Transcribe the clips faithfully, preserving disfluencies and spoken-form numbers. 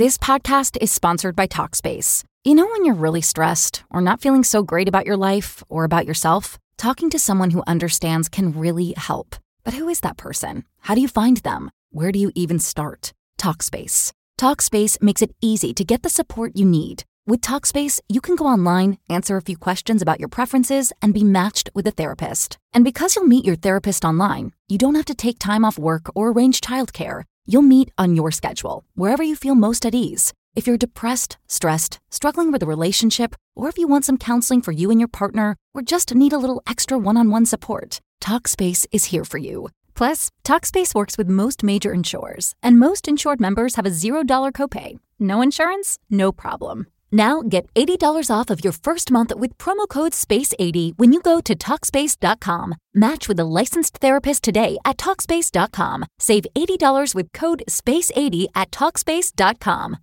This podcast is sponsored by Talkspace. You know when you're really stressed or not feeling so great about your life or about yourself? Talking to someone who understands can really help. But who is that person? How do you find them? Where do you even start? Talkspace. Talkspace makes it easy to get the support you need. With Talkspace, you can go online, answer a few questions about your preferences, and be matched with a therapist. And because you'll meet your therapist online, you don't have to take time off work or arrange childcare. You'll meet on your schedule, wherever you feel most at ease. If you're depressed, stressed, struggling with a relationship, or if you want some counseling for you and your partner, or just need a little extra one-on-one support, Talkspace is here for you. Plus, Talkspace works with most major insurers, and most insured members have a zero dollar copay. No insurance? No problem. Now get eighty dollars off of your first month with promo code space eighty when you go to Talkspace dot com. Match with a licensed therapist today at Talkspace dot com. Save eighty dollars with code space eighty at Talkspace dot com.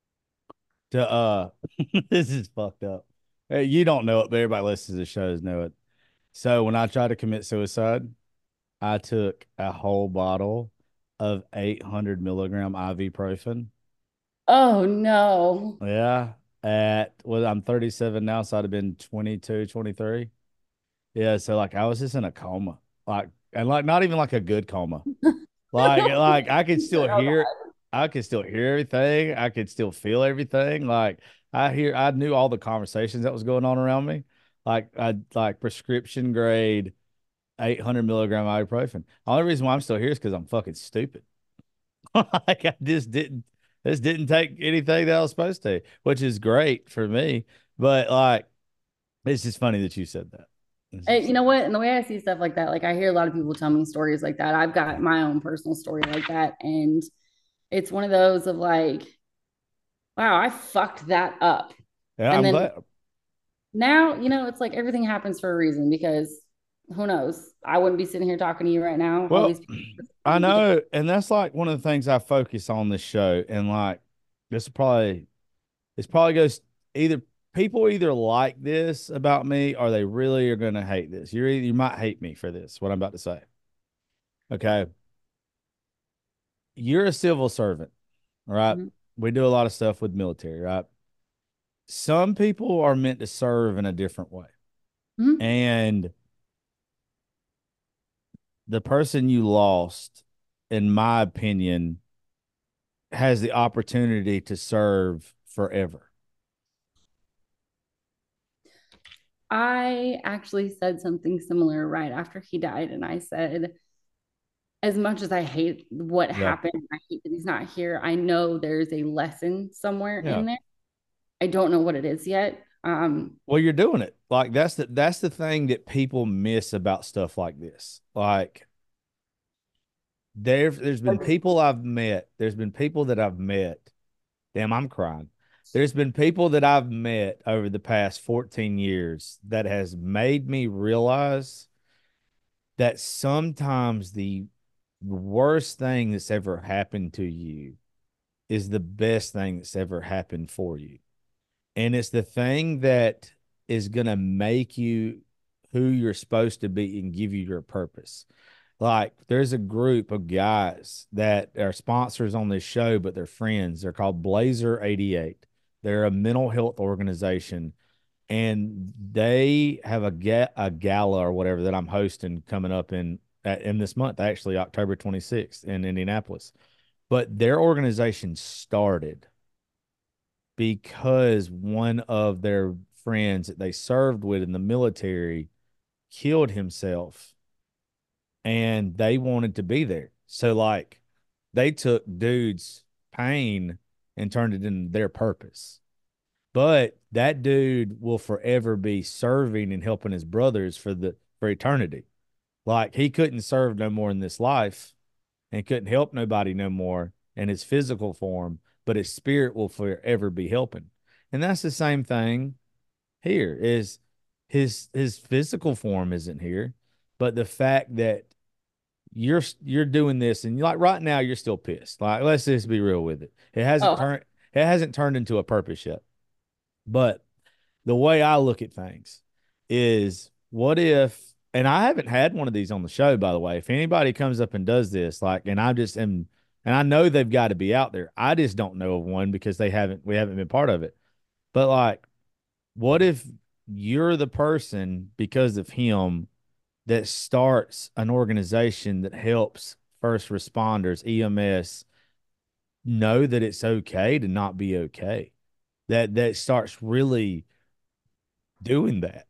To, uh, this is fucked up. Hey, you don't know it, but everybody listens to the shows know it. So when I tried to commit suicide, I took a whole bottle of eight hundred milligram ibuprofen. Oh, no. Yeah. At, well, I'm thirty-seven now, so I'd have been twenty-two, twenty-three. Yeah, so like I was just in a coma. Like, and like not even like a good coma. Like, like I could still hear, I could still hear everything. I could still feel everything. Like I hear, I knew all the conversations that was going on around me. Like I like prescription grade eight hundred milligram ibuprofen. The only reason why I'm still here is because I'm fucking stupid. Like I just didn't, this didn't take anything that I was supposed to, which is great for me. But like, it's just funny that you said that. Hey, you know what? And the way I see stuff like that, like I hear a lot of people tell me stories like that. I've got my own personal story like that. And it's one of those of like, wow, I fucked that up. Yeah, and I'm then glad. Now, you know, it's like everything happens for a reason because who knows? I wouldn't be sitting here talking to you right now. Well, All these I know, and that's like one of the things I focus on this show, and like this probably, this probably goes either people either like this about me or they really are going to hate this. You're either, you might hate me for this, what I'm about to say. Okay, you're a civil servant, right? mm-hmm. We do a lot of stuff with military, right? Some people are meant to serve in a different way, Mm-hmm. and the person you lost, in my opinion, has the opportunity to serve forever. I actually said something similar right after he died. And I said, as much as I hate what Yeah. happened, I hate that he's not here. I know there's a lesson somewhere Yeah. in there. I don't know what it is yet. Um, Well, you're doing it. Like that's the that's the thing that people miss about stuff like this. Like there, there's been people I've met. There's been people that I've met. Damn, I'm crying. There's been people that I've met over the past fourteen years that has made me realize that sometimes the worst thing that's ever happened to you is the best thing that's ever happened for you. And it's the thing that is going to make you who you're supposed to be and give you your purpose. Like there's a group of guys that are sponsors on this show, but they're friends. They're called Blazer eighty-eight. They're a mental health organization, and they have a ga- a gala or whatever that I'm hosting coming up in in this month, actually October twenty-sixth in Indianapolis. But their organization started because one of their friends that they served with in the military killed himself and they wanted to be there. So like they took dude's pain and turned it into their purpose. But that dude will forever be serving and helping his brothers for the for eternity. Like he couldn't serve no more in this life and couldn't help nobody no more in his physical form, but his spirit will forever be helping. And that's the same thing here is his his physical form isn't here, but the fact that you're you're doing this and like right now you're still pissed. Like let's just be real with it. It hasn't oh, turned it hasn't turned into a purpose yet. But the way I look at things is what if, and I haven't had one of these on the show, by the way. If anybody comes up and does this, like, and I just am And I know they've got to be out there. I just don't know of one because they haven't we haven't been part of it. But like, what if you're the person because of him that starts an organization that helps first responders, E M S know that it's okay to not be okay. That that starts really doing that.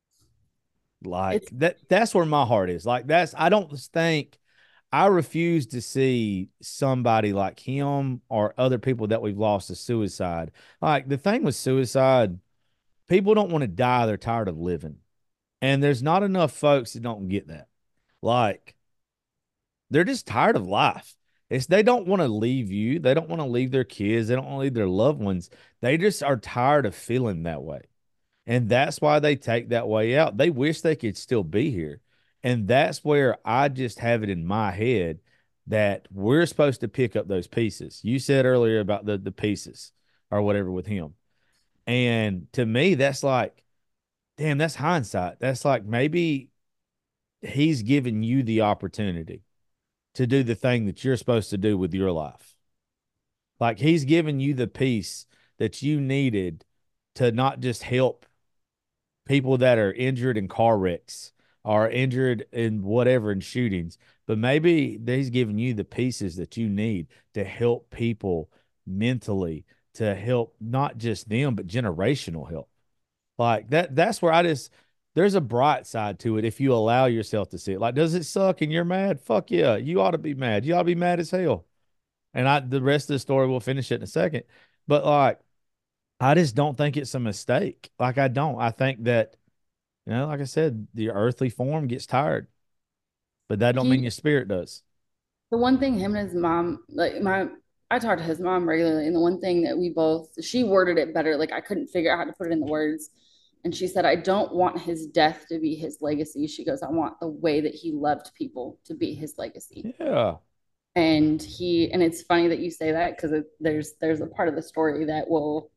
Like It's that that's where my heart is. Like that's I don't think I refuse to see somebody like him or other people that we've lost to suicide. Like the thing with suicide, people don't want to die, they're tired of living. And there's not enough folks that don't get that. Like they're just tired of life. It's they don't want to leave you. They don't want to leave their kids. They don't want to leave their loved ones. They just are tired of feeling that way. And that's why they take that way out. They wish they could still be here. And that's where I just have it in my head that we're supposed to pick up those pieces. You said earlier about the the pieces or whatever with him. And to me, that's like, damn, that's hindsight. That's like maybe he's giving you the opportunity to do the thing that you're supposed to do with your life. Like he's giving you the piece that you needed to not just help people that are injured in car wrecks or injured in whatever in shootings, but maybe he's giving you the pieces that you need to help people mentally, to help not just them, but generational help. Like that, that's where I just, there's a bright side to it if you allow yourself to see it. Like, does it suck and you're mad? Fuck yeah. You ought to be mad. You ought to be mad as hell. And I, the rest of the story, we'll finish it in a second. But like, I just don't think it's a mistake. Like, I don't. I think that, you know, like I said, the earthly form gets tired, but that don't mean he your spirit does. the one thing him and his mom, like my I talk to his mom regularly, and the one thing that we both she worded it better, like I couldn't figure out how to put it in the words. And she said, I don't want his death to be his legacy. She goes, I want the way that he loved people to be his legacy. Yeah. And he and it's funny that you say that because there's there's a part of the story that will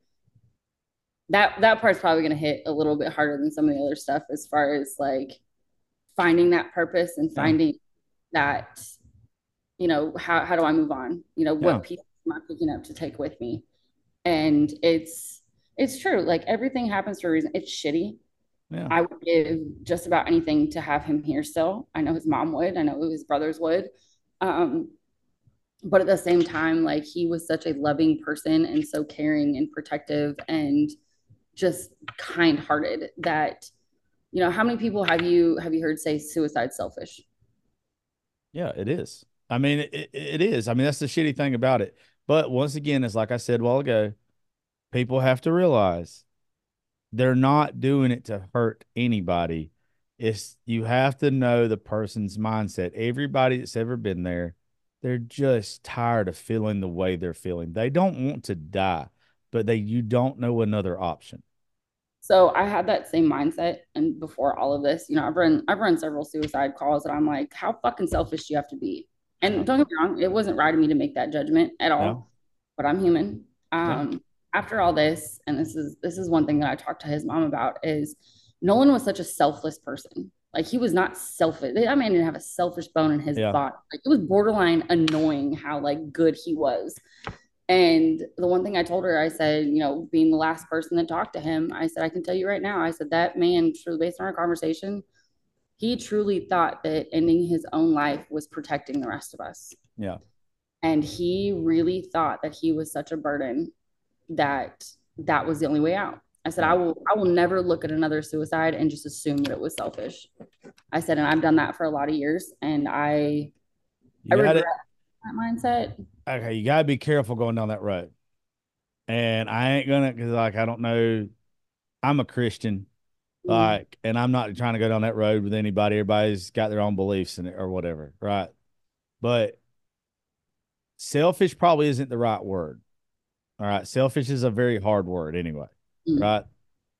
that that part's probably going to hit a little bit harder than some of the other stuff as far as like finding that purpose and Yeah. finding that, you know, how, how do I move on? You know, Yeah. what piece am I picking up to take with me? And it's it's true. Like everything happens for a reason. It's shitty. Yeah. I would give just about anything to have him here still. I know his mom would. I know his brothers would. Um, but at the same time, like he was such a loving person and so caring and protective and just kind-hearted that, you know, how many people have you have you heard say suicide selfish? Yeah, it is. I mean, it, it is. I mean, that's the shitty thing about it. But once again, it's like I said a while ago, people have to realize they're not doing it to hurt anybody. It's you have to know the person's mindset. Everybody that's ever been there, they're just tired of feeling the way they're feeling. They don't want to die, but they you don't know another option. So I had that same mindset, and before all of this, you know, I've run I've run several suicide calls, and I'm like, how fucking selfish do you have to be? Yeah. And don't get me wrong, it wasn't right of me to make that judgment at Yeah. all, but I'm human. Yeah. Um, after all this, and this is this is one thing that I talked to his mom about is Nolan was such a selfless person. Like he was not selfish. I mean, didn't have a selfish bone in his Yeah. body. Like it was borderline annoying how like good he was. And the one thing I told her, I said, you know, being the last person that talked to him, I said, I can tell you right now, I said, that man, truly based on our conversation, he truly thought that ending his own life was protecting the rest of us. Yeah. And he really thought that he was such a burden that that was the only way out. I said, Yeah. I will, I will never look at another suicide and just assume that it was selfish. I said, and I've done that for a lot of years, and I, I You got regret it. that mindset. Okay, you gotta be careful going down that road. And I ain't gonna because like I don't know. I'm a Christian. Mm. Like, and I'm not trying to go down that road with anybody. Everybody's got their own beliefs in it or whatever, right? But selfish probably isn't the right word. All right. Selfish is a very hard word anyway, Mm. right?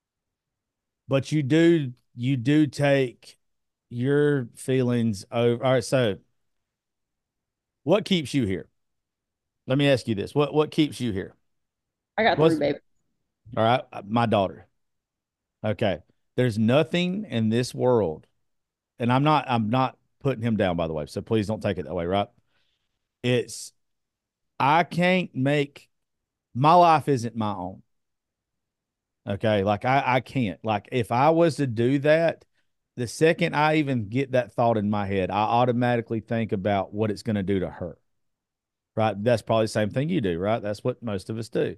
But you do you do take your feelings over. All right. So what keeps you here? Let me ask you this. What what keeps you here? I got three What's babies. all right? My daughter. Okay. There's nothing in this world, and I'm not I'm not putting him down, by the way. So please don't take it that way, right? It's I can't make my life isn't my own. Okay. Like I, I can't. Like if I was to do that, the second I even get that thought in my head, I automatically think about what it's going to do to her. Right. That's probably the same thing you do, right? That's what most of us do.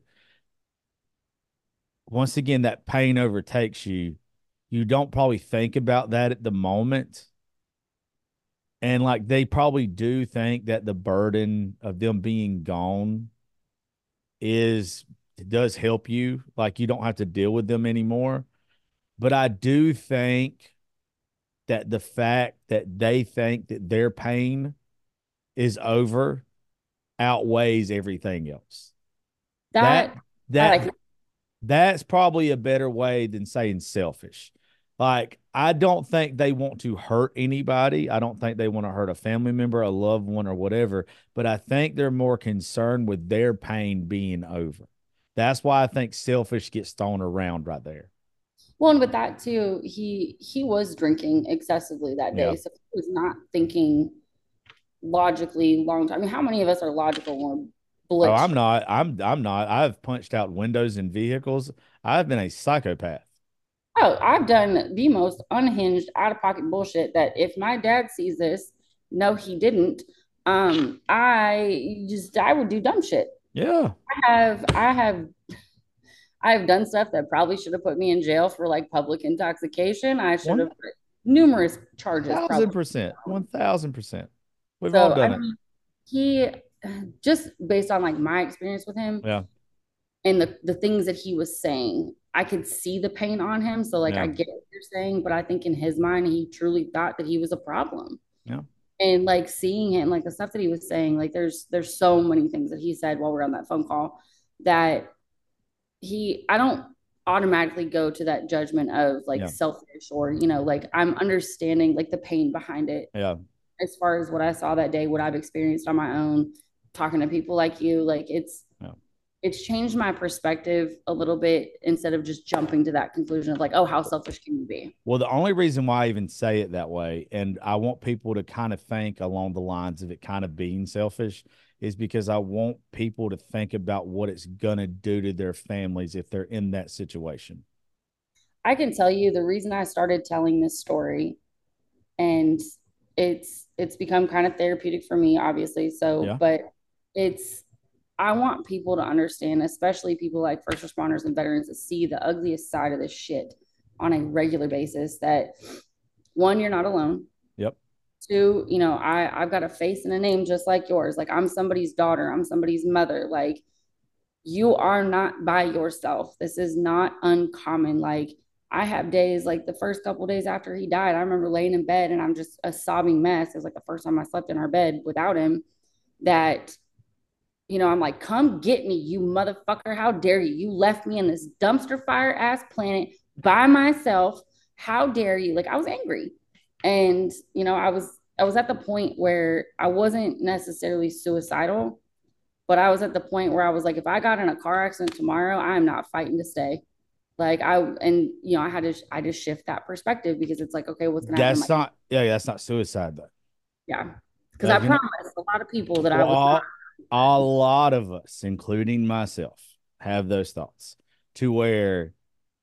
Once again, that pain overtakes you. You don't probably think about that at the moment. And like they probably do think that the burden of them being gone is does help you. Like you don't have to deal with them anymore. But I do think that the fact that they think that their pain is over outweighs everything else. That That I that like. that's probably a better way than saying selfish. Like I don't think they want to hurt anybody. I don't think they want to hurt a family member, a loved one, or whatever. But I think they're more concerned with their pain being over. That's why I think selfish gets thrown around right there. Well, and with that too, he he was drinking excessively that Yeah. day, so he was not thinking logically long time. I mean, how many of us are logical when Oh, blitz? I'm not. I'm I'm not. I've punched out windows in vehicles. I've been a psychopath. Oh, I've done the most unhinged, out of pocket bullshit that if my dad sees this, no, he didn't. Um, I just I would do dumb shit. Yeah. I have I have I have done stuff that probably should have put me in jail for like public intoxication. I should One have put numerous charges thousand probably. percent. One thousand percent. We've all So I done it. mean, he just based on like my experience with him Yeah. and the the things that he was saying, I could see the pain on him. So like I Yeah. get what you're saying, but I think in his mind he truly thought that he was a problem. Yeah. And like seeing him, like the stuff that he was saying, like there's there's so many things that he said while we we're on that phone call that he I don't automatically go to that judgment of like Yeah. selfish or you know like I'm understanding like the pain behind it Yeah. as far as what I saw that day, what I've experienced on my own, talking to people like you, like it's Yeah. it's changed my perspective a little bit instead of just jumping to that conclusion of like, oh, how selfish can you be? Well, the only reason why I even say it that way, and I want people to kind of think along the lines of it kind of being selfish, is because I want people to think about what it's going to do to their families if they're in that situation. I can tell you the reason I started telling this story, and it's it's become kind of therapeutic for me, obviously. So, Yeah. but it's I want people to understand, especially people like first responders and veterans, to see the ugliest side of this shit on a regular basis. That one, you're not alone. Yep. Two, you know, I I've got a face and a name just like yours. Like I'm somebody's daughter, I'm somebody's mother. Like you are not by yourself. This is not uncommon. Like I have days like the first couple days after he died, I remember laying in bed and I'm just a sobbing mess. It was like the first time I slept in our bed without him. That you know, I'm like, come get me, you motherfucker. How dare you? You left me in this dumpster fire ass planet by myself. How dare you? Like, I was angry. And, you know, I was, I was at the point where I wasn't necessarily suicidal, but I was at the point where I was like, if I got in a car accident tomorrow, I'm not fighting to stay. Like I, and, you know, I had to, I just shift that perspective because it's like, okay, what's going to happen to my, That's not, yeah, that's not suicide though. yeah. Cause I That's, you know, promised a lot of people that I well, was not. all, a lot of us, including myself, have those thoughts to where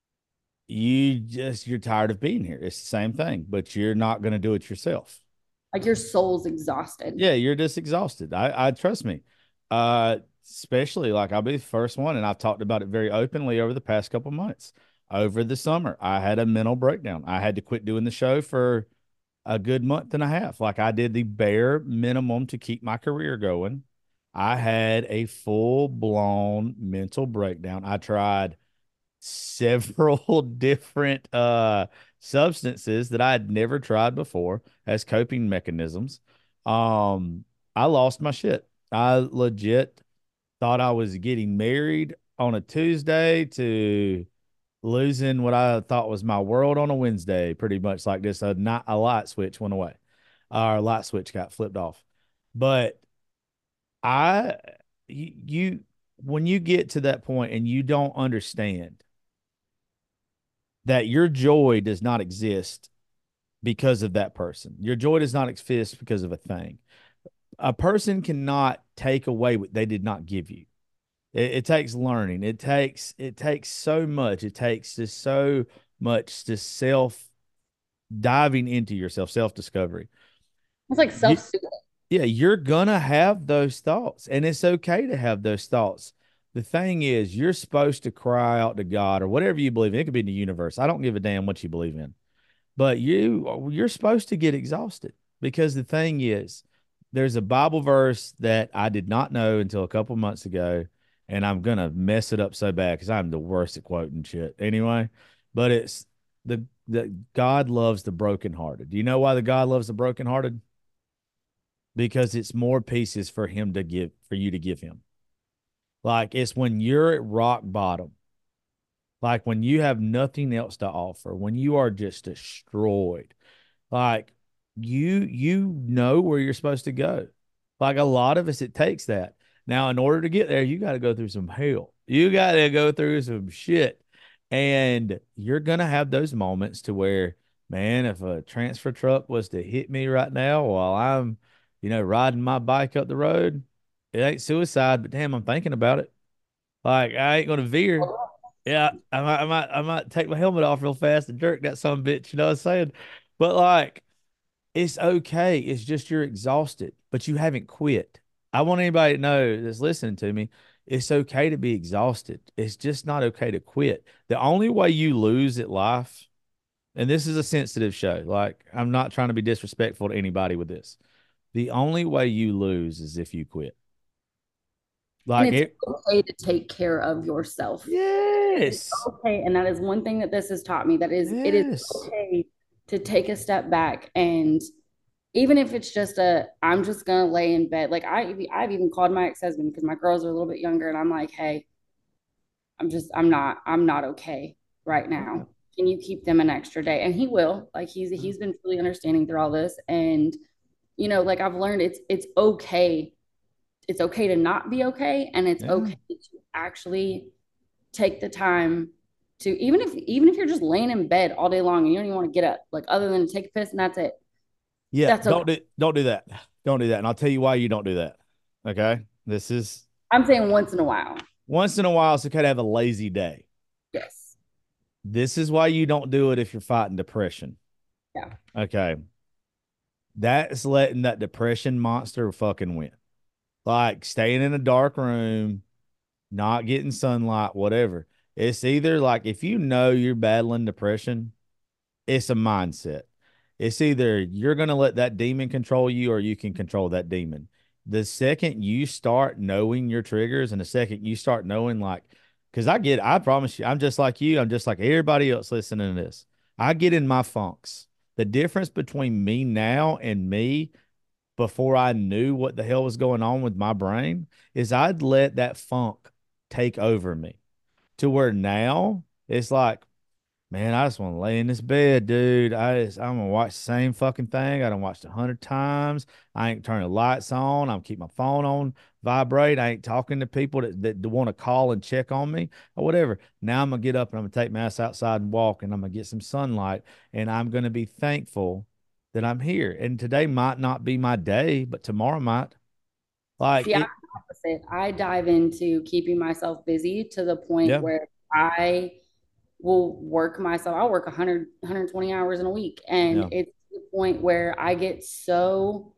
you just, you're tired of being here. It's the same thing, but you're not going to do it yourself. Like your soul's exhausted. Yeah, you're just exhausted. I, I trust me. Uh, especially like I'll be the first one, and I've talked about it very openly over the past couple months. Over the summer, I had a mental breakdown. I had to quit doing the show for a good month and a half. Like I did the bare minimum to keep my career going. I had a full blown mental breakdown. I tried several different uh substances that I had never tried before as coping mechanisms. Um, I lost my shit. I legit thought I was getting married on a Tuesday to losing what I thought was my world on a Wednesday, pretty much like this. A not a light switch went away. Our light switch got flipped off. But I you, you when you get to that point and you don't understand that your joy does not exist because of that person. Your joy does not exist because of a thing. A person cannot take away what they did not give you. It, it takes learning. It takes it takes so much. It takes just so much to self diving into yourself, self discovery. It's like You, self-soothing. yeah, you're gonna have those thoughts, and it's okay to have those thoughts. The thing is, you're supposed to cry out to God or whatever you believe in. It could be in the universe. I don't give a damn what you believe in. But you you're supposed to get exhausted because the thing is, there's a Bible verse that I did not know until a couple months ago, and I'm gonna mess it up so bad because I'm the worst at quoting shit anyway. But it's the the God loves the brokenhearted. Do you know why the God loves the brokenhearted? Because it's more pieces for him to give for you to give him. Like it's when you're at rock bottom, like when you have nothing else to offer, when you are just destroyed. Like you you know where you're supposed to go. Like a lot of us, it takes that. Now, in order to get there, you got to go through some hell. You got to go through some shit. And you're gonna have those moments to where, man, if a transfer truck was to hit me right now while I'm, you know, riding my bike up the road, it ain't suicide, but damn, I'm thinking about it. Like I ain't gonna veer. Yeah, I might, I might, I might take my helmet off real fast and jerk that son of a bitch. You know what I'm saying? But like, it's okay. It's just you're exhausted, but you haven't quit. I want anybody to know that's listening to me. It's okay to be exhausted. It's just not okay to quit. The only way you lose at life, and this is a sensitive show, like I'm not trying to be disrespectful to anybody with this. The only way you lose is if you quit. And Like it's it, okay to take care of yourself. It's yes, okay. And that is one thing that this has taught me, that is it is yes, okay to take a step back. And even if it's just a, I'm just gonna lay in bed. Like I I've even called my ex-husband because my girls are a little bit younger, and I'm like, hey, I'm just I'm not I'm not okay right yeah, now. Can you keep them an extra day? And he will. Like he's he's been really understanding through all this. And you know, like I've learned it's it's okay. It's okay to not be okay, and it's yeah. okay to actually take the time to, even if even if you're just laying in bed all day long and you don't even want to get up, like other than to take a piss and that's it. Yeah, That's okay. don't do don't do that. Don't do that. And I'll tell you why you don't do that. Okay? This is I'm saying once in a while. once in a while, so kind of have a lazy day. Yes. This is why you don't do it if you're fighting depression. Yeah. Okay. That's letting that depression monster fucking win. Like staying in a dark room, not getting sunlight, whatever. It's either like if you know you're battling depression, it's a mindset. It's either you're going to let that demon control you or you can control that demon. The second you start knowing your triggers and the second you start knowing, like, because I get, I promise you, I'm just like you. I'm just like everybody else listening to this. I get in my funks. The difference between me now and me before I knew what the hell was going on with my brain is I'd let that funk take over me to where now it's like, man, I just want to lay in this bed, dude. I just I'm gonna watch the same fucking thing. I done watched a hundred times. I ain't turning the lights on. I'm keep my phone on vibrate. I ain't talking to people that, that want to call and check on me or whatever. Now I'm gonna get up and I'm gonna take my ass outside and walk and I'm gonna get some sunlight and I'm gonna be thankful that I'm here. And today might not be my day, but tomorrow might. Like See, I'm it, the opposite. I dive into keeping myself busy to the point yeah, where I will work myself. I'll work one hundred, one hundred twenty hours in a week. And yeah, it's to the point where I get so,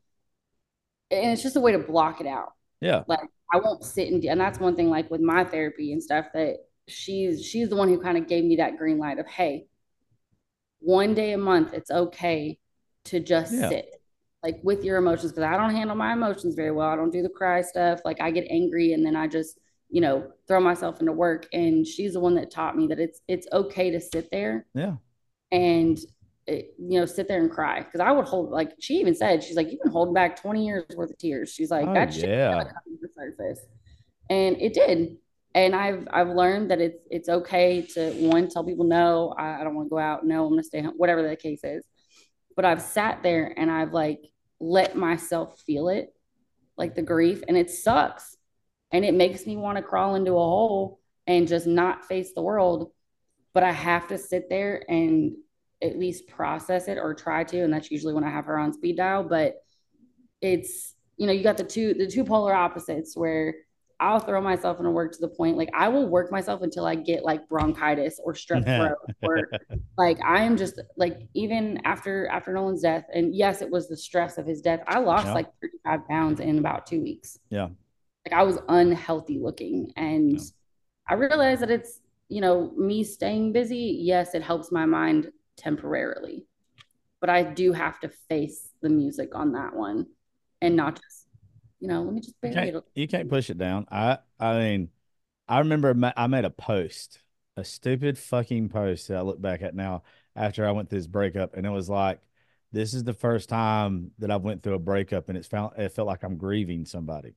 and it's just a way to block it out. yeah, Like I won't sit and, and that's one thing, like with my therapy and stuff, that she's, she's the one who kind of gave me that green light of, hey, one day a month, it's okay to just yeah, sit like with your emotions. Cause I don't handle my emotions very well. I don't do the cry stuff. Like I get angry and then I just, you know, throw myself into work. And she's the one that taught me that it's, it's okay to sit there yeah. and, it, you know, sit there and cry. Cause I would hold, like she even said, she's like, you've been holding back twenty years worth of tears. She's like, Oh that shit yeah, gonna come to the surface. And it did. And I've I've learned that it's it's okay to, one, tell people no, I, I don't want to go out, no, I'm gonna stay home, whatever the case is. But I've sat there and I've like let myself feel it, like the grief, and it sucks. And it makes me want to crawl into a hole and just not face the world. But I have to sit there and at least process it or try to. And that's usually when I have her on speed dial. But it's you know, you got the two the two polar opposites where I'll throw myself into work to the point like I will work myself until I get like bronchitis or strep throat or like I am just like even after after Nolan's death, and yes, it was the stress of his death. I lost Yeah. like thirty-five pounds in about two weeks. Yeah. Like I was unhealthy looking, and Yeah. I realized that it's, you know, me staying busy. Yes, it helps my mind temporarily, but I do have to face the music on that one and not just, you know, let me just You bury can't it. you can't push it down. I I mean, I remember ma- I made a post, a stupid fucking post that I look back at now after I went through this breakup, and it was like, this is the first time that I went through a breakup, and it's felt it felt like I'm grieving somebody.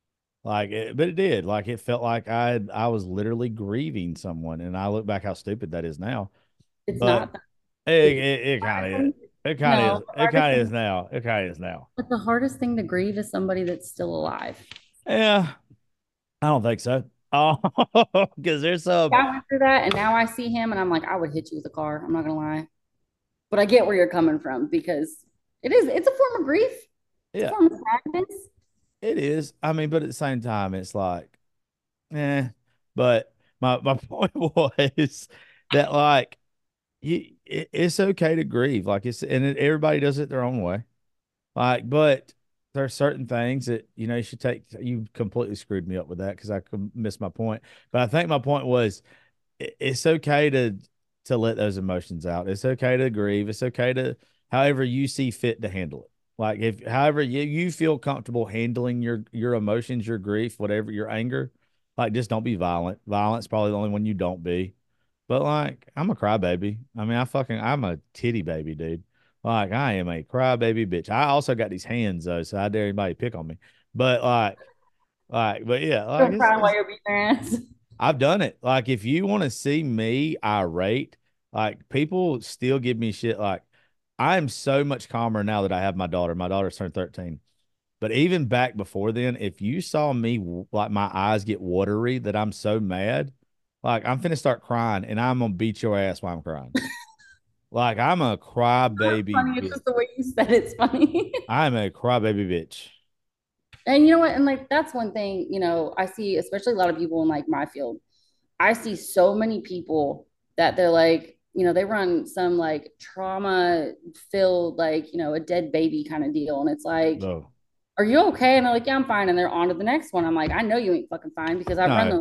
Like, it, but it did. Like, it felt like I had, I was literally grieving someone, and I look back how stupid that is now. It's But not that. it It's it, it kind of is. It kind of no, is. the It hardest kind of is thing, now. It kind of is now. but the hardest thing to grieve is somebody that's still alive. Yeah, I don't think so. Oh, because there's some. Yeah, I went through that, and now I see him, and I'm like, I would hit you with a car. I'm not gonna lie, but I get where you're coming from because it is. It's a form of grief. It's a Yeah, form of sadness. it is. I mean, but at the same time, it's like, eh. But my my point was that like you, it, it's okay to grieve. Like it's and it, everybody does it their own way. Like, but there are certain things that you know you should take. You completely screwed me up with that because I missed my point. But I think my point was it, it's okay to to let those emotions out. It's okay to grieve. It's okay to however you see fit to handle it. Like if however you, you feel comfortable handling your your emotions, your grief, whatever your anger, like just don't be violent. Violence probably the only one you don't be. But like I'm a crybaby. I mean, I fucking I'm a titty baby, dude. Like I am a crybaby bitch. I also got these hands though, so I dare anybody to pick on me. But like like but yeah, like Don't it's, cry while it's you're beating their ass. I've done it. Like if you want to see me irate, like people still give me shit. Like I am so much calmer now that I have my daughter. My daughter's turned thirteen. But even back before then, if you saw me like my eyes get watery that I'm so mad, like I'm finna start crying and I'm gonna beat your ass while I'm crying. Like I'm a Not crybaby funny. It's bitch. just the way you said it's funny. I'm a crybaby bitch. And you know what? And like that's one thing, you know, I see, especially a lot of people in like my field. I see so many people that they're like, you know, they run some like trauma filled, like, you know, a dead baby kind of deal. And it's like, No, are you okay? And they're like, yeah, I'm fine. And they're on to the next one. I'm like, I know you ain't fucking fine because I've run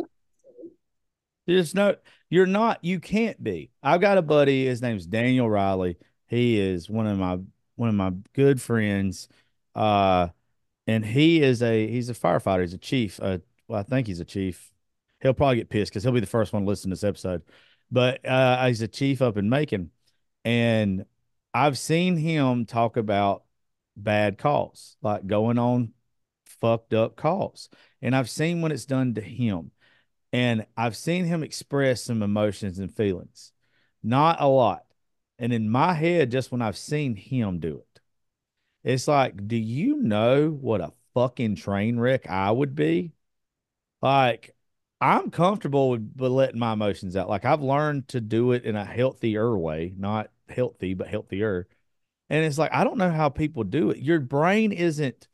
no, those. there's no, you're not, you can't be. I've got a buddy, his name's Daniel Riley. He is one of my one of my good friends. Uh, and he is a he's a firefighter, he's a chief. Uh, well, I think he's a chief. He'll probably get pissed because he'll be the first one to listen to this episode. But uh he's a chief up in Macon. And I've seen him talk about bad calls, like going on fucked up calls. And I've seen when it's done to him. And I've seen him express some emotions and feelings. Not a lot. And in my head, just when I've seen him do it, it's like, do you know what a fucking train wreck I would be? Like, I'm comfortable with, with letting my emotions out. Like, I've learned to do it in a healthier way, not healthy, but healthier. And it's like, I don't know how people do it. Your brain isn't,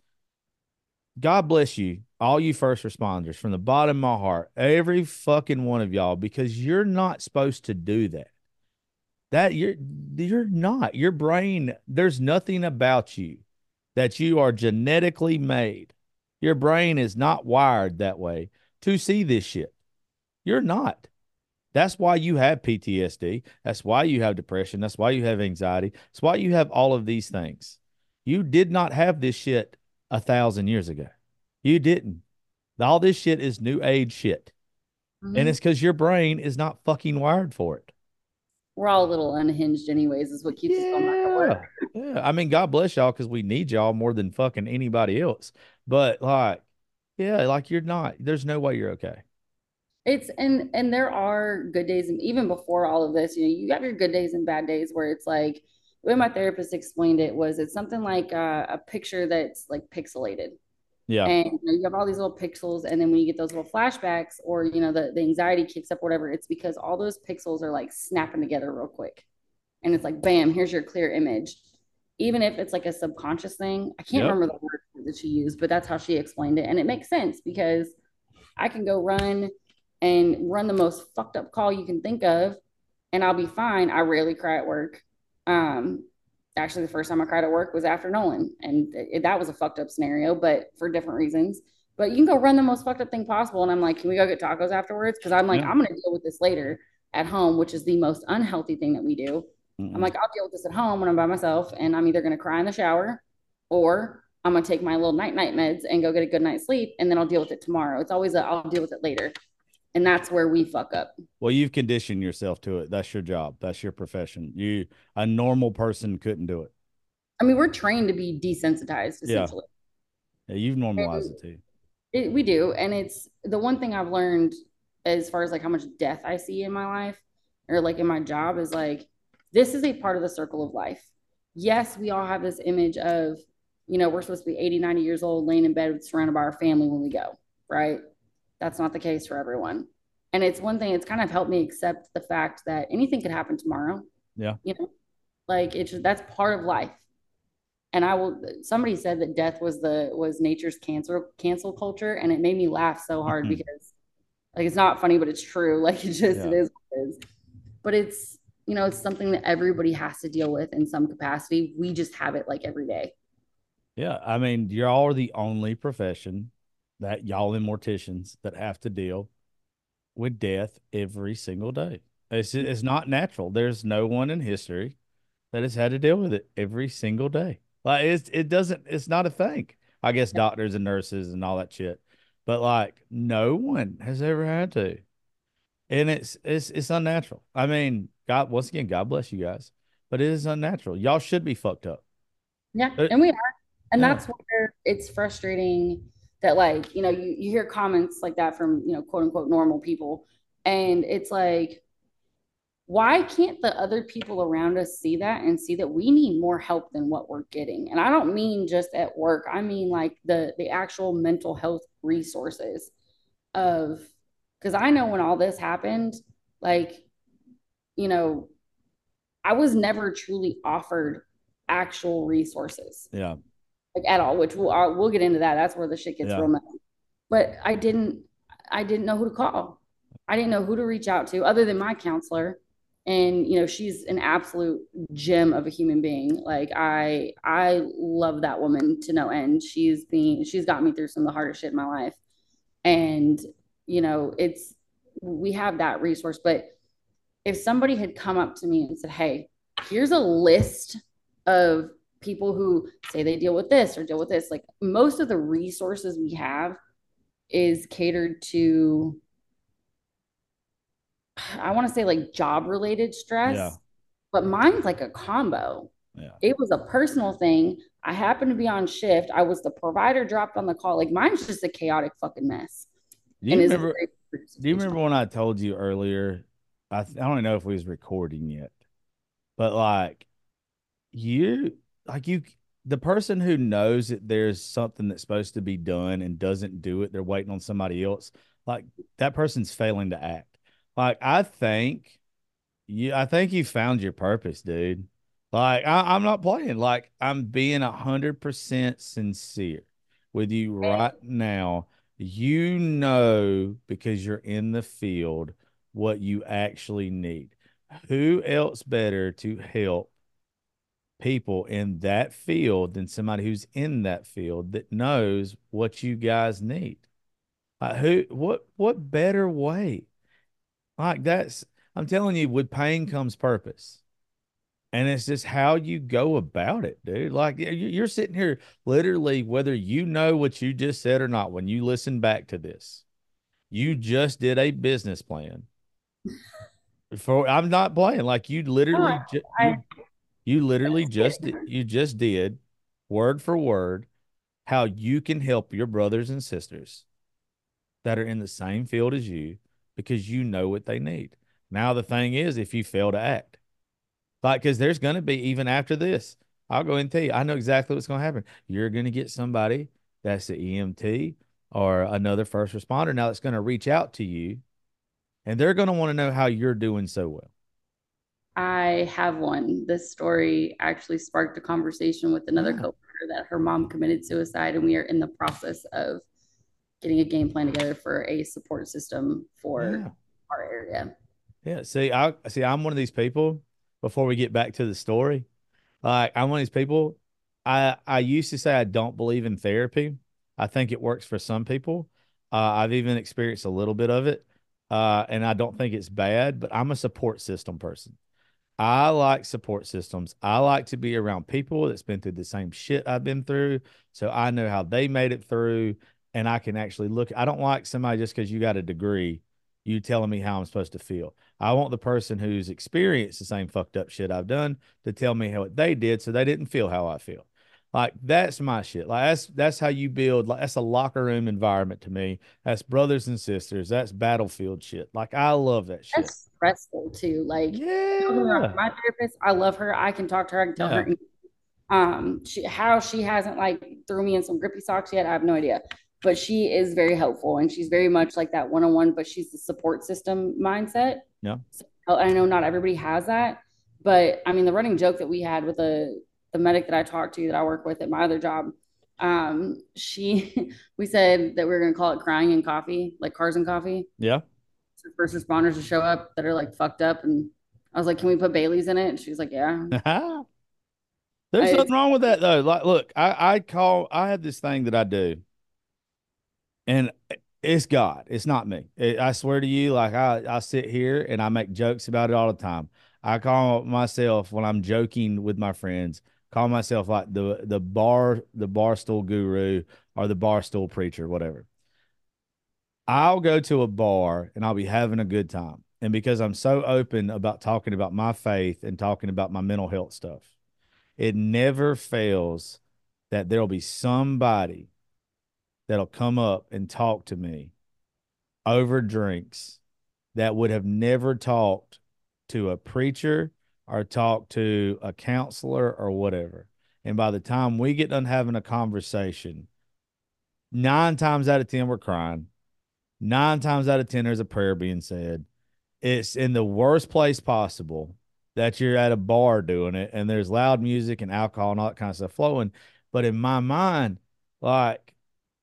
God bless you, all you first responders from the bottom of my heart, every fucking one of y'all, because you're not supposed to do that. That you're you're not. Your brain, there's nothing about you that you are genetically made. Your brain is not wired that way to see this shit. You're not. That's why you have P T S D. That's why you have depression. That's why you have anxiety. That's why you have all of these things. You did not have this shit a thousand years ago. You didn't. All this shit is new age shit. And Mhm. it's because your brain is not fucking wired for it. We're all a little unhinged, anyways, is what keeps us going back to work. Yeah. Yeah. I mean, God bless y'all because we need y'all more than fucking anybody else. But like, yeah, like you're not, there's no way you're okay. It's and and there are good days, and even before all of this, you know, you have your good days and bad days where it's like the way my therapist explained it was it's something like uh, a picture that's like pixelated. Yeah. And you know, you have all these little pixels, and then when you get those little flashbacks or you know the, the anxiety kicks up, whatever, it's because all those pixels are like snapping together real quick. And it's like, bam, here's your clear image. Even if it's like a subconscious thing, I can't Yep. remember the word for that she used, but that's how she explained it. And it makes sense because I can go run and run the most fucked up call you can think of, and I'll be fine. I rarely cry at work. Um, actually, the first time I cried at work was after Nolan, and it, that was a fucked up scenario, but for different reasons. But you can go run the most fucked up thing possible, and I'm like, can we go get tacos afterwards? Because I'm like, Yeah. I'm gonna deal with this later at home, which is the most unhealthy thing that we do. I'm Mm-mm. like, I'll deal with this at home when I'm by myself, and I'm either gonna cry in the shower, or I'm gonna take my little night night meds and go get a good night's sleep, and then I'll deal with it tomorrow. It's always a I'll deal with it later, and that's where we fuck up. Well, you've conditioned yourself to it. That's your job. That's your profession. You, a normal person couldn't do it. I mean, we're trained to be desensitized Yeah. essentially. Yeah, you've normalized And it too. it, we do, and it's the one thing I've learned as far as like how much death I see in my life or like in my job is like this is a part of the circle of life. Yes, we all have this image of, you know, we're supposed to be eighty, ninety years old, laying in bed surrounded by our family when we go, right? That's not the case for everyone. And it's one thing, it's kind of helped me accept the fact that anything could happen tomorrow. Yeah. You know, like it's that's part of life. And I will somebody said that death was the was nature's cancer cancel culture. And it made me laugh so hard because like it's not funny, but it's true. Like it just Yeah. it is what it is. But it's you know, it's something that everybody has to deal with in some capacity. We just have it like every day. Yeah. I mean, y'all are the only profession that y'all and morticians that have to deal with death every single day. It's it's not natural. There's no one in history that has had to deal with it every single day. Like it's it doesn't it's not a thing. I guess doctors and nurses and all that shit. But like no one has ever had to. And it's it's it's unnatural. I mean, God once again, God bless you guys. But it is unnatural. Y'all should be fucked up. Yeah, But, and we are. And yeah. that's where it's frustrating that like, you know, you, you hear comments like that from, you know, quote unquote normal people. And it's like, why can't the other people around us see that and see that we need more help than what we're getting? And I don't mean just at work. I mean like the the actual mental health resources of because I know when all this happened, like, you know, I was never truly offered actual resources Yeah. like at all, which we'll uh, we'll get into that. That's where the shit gets Yeah. real messy. But I didn't I didn't know who to call. I didn't know who to reach out to other than my counselor. And you know, she's an absolute gem of a human being. Like I I love that woman to no end. She's been she's got me through some of the hardest shit in my life. And you know, it's we have that resource, but if somebody had come up to me and said, "Hey, here's a list of people who say they deal with this or deal with this," like most of the resources we have is catered to, I want to say like job related Yeah. stress, but mine's like a combo. Yeah. It was a personal thing. I happened to be on shift. I was the provider dropped on the call. Like mine's just a chaotic fucking mess. Do you And is remember do you remember when I told you earlier? I I don't know if we was recording yet, but like you like you the person who knows that there's something that's supposed to be done and doesn't do it, they're waiting on somebody else. Like that person's failing to act. Like I think you I think you found your purpose, dude. Like I, I'm not playing. Like I'm being a hundred percent sincere with you right now. You know because you're in the field what you actually need. Who else better to help people in that field than somebody who's in that field that knows what you guys need? Uh, who what what better way? Like that's I'm telling you, with pain comes purpose. And it's just how you go about it, dude. Like you're sitting here literally, whether you know what you just said or not, when you listen back to this, you just did a business plan. For I'm not playing. Like you literally, ju- I, you you literally just di- you just did word for word how you can help your brothers and sisters that are in the same field as you because you know what they need. Now the thing is, if you fail to act. Like, because there's going to be, even after this, I'll go ahead and tell you, I know exactly what's going to happen. You're going to get somebody that's the E M T or another first responder now that's going to reach out to you, and they're going to want to know how you're doing so well. I have one. This story actually sparked a conversation with another Yeah. coworker her that her mom committed suicide, and we are in the process of getting a game plan together for a support system for Yeah. our area. Yeah. See, I see I'm one of these people, before we get back to the story, like I'm one of these people. I I used to say I don't believe in therapy. I think it works for some people. Uh, I've even experienced a little bit of it. Uh, and I don't think it's bad, but I'm a support system person. I like support systems. I like to be around people that's been through the same shit I've been through. So I know how they made it through, and I can actually look. I don't like somebody just because you got a degree, you telling me how I'm supposed to feel. I want the person who's experienced the same fucked up shit I've done to tell me how they did so they didn't feel how I feel. Like that's my shit. Like that's that's how you build. Like that's a locker room environment to me. That's brothers and sisters. That's battlefield shit. Like I love that shit. That's stressful too. Like, Yeah. my therapist, I love her. I can talk to her. I can tell Yeah. her um she, how she hasn't like threw me in some grippy socks yet. I have no idea. But she is very helpful, and she's very much like that one-on-one, but she's the support system mindset. Yeah. So I know not everybody has that, but I mean the running joke that we had with the the medic that I talked to that I work with at my other job, um, she we said that we are gonna call it crying and coffee, like cars and coffee. Yeah. So first responders to show up that are like fucked up, and I was like, "Can we put Bailey's in it?" And she was like, "Yeah." There's It's, nothing wrong with that though. Like, look, I, I call, I have this thing that I do, and it's God. It's not me. It, I swear to you, like I, I sit here and I make jokes about it all the time. I call myself when I'm joking with my friends, call myself like the the bar the barstool guru or the barstool preacher, whatever. I'll go to a bar and I'll be having a good time. And because I'm so open about talking about my faith and talking about my mental health stuff, it never fails that there'll be somebody that'll come up and talk to me over drinks that would have never talked to a preacher or talked to a counselor or whatever. And by the time we get done having a conversation, nine times out of ten, we're crying. Nine times out of ten, there's a prayer being said. It's in the worst place possible that you're at a bar doing it and there's loud music and alcohol and all that kind of stuff flowing. But in my mind, like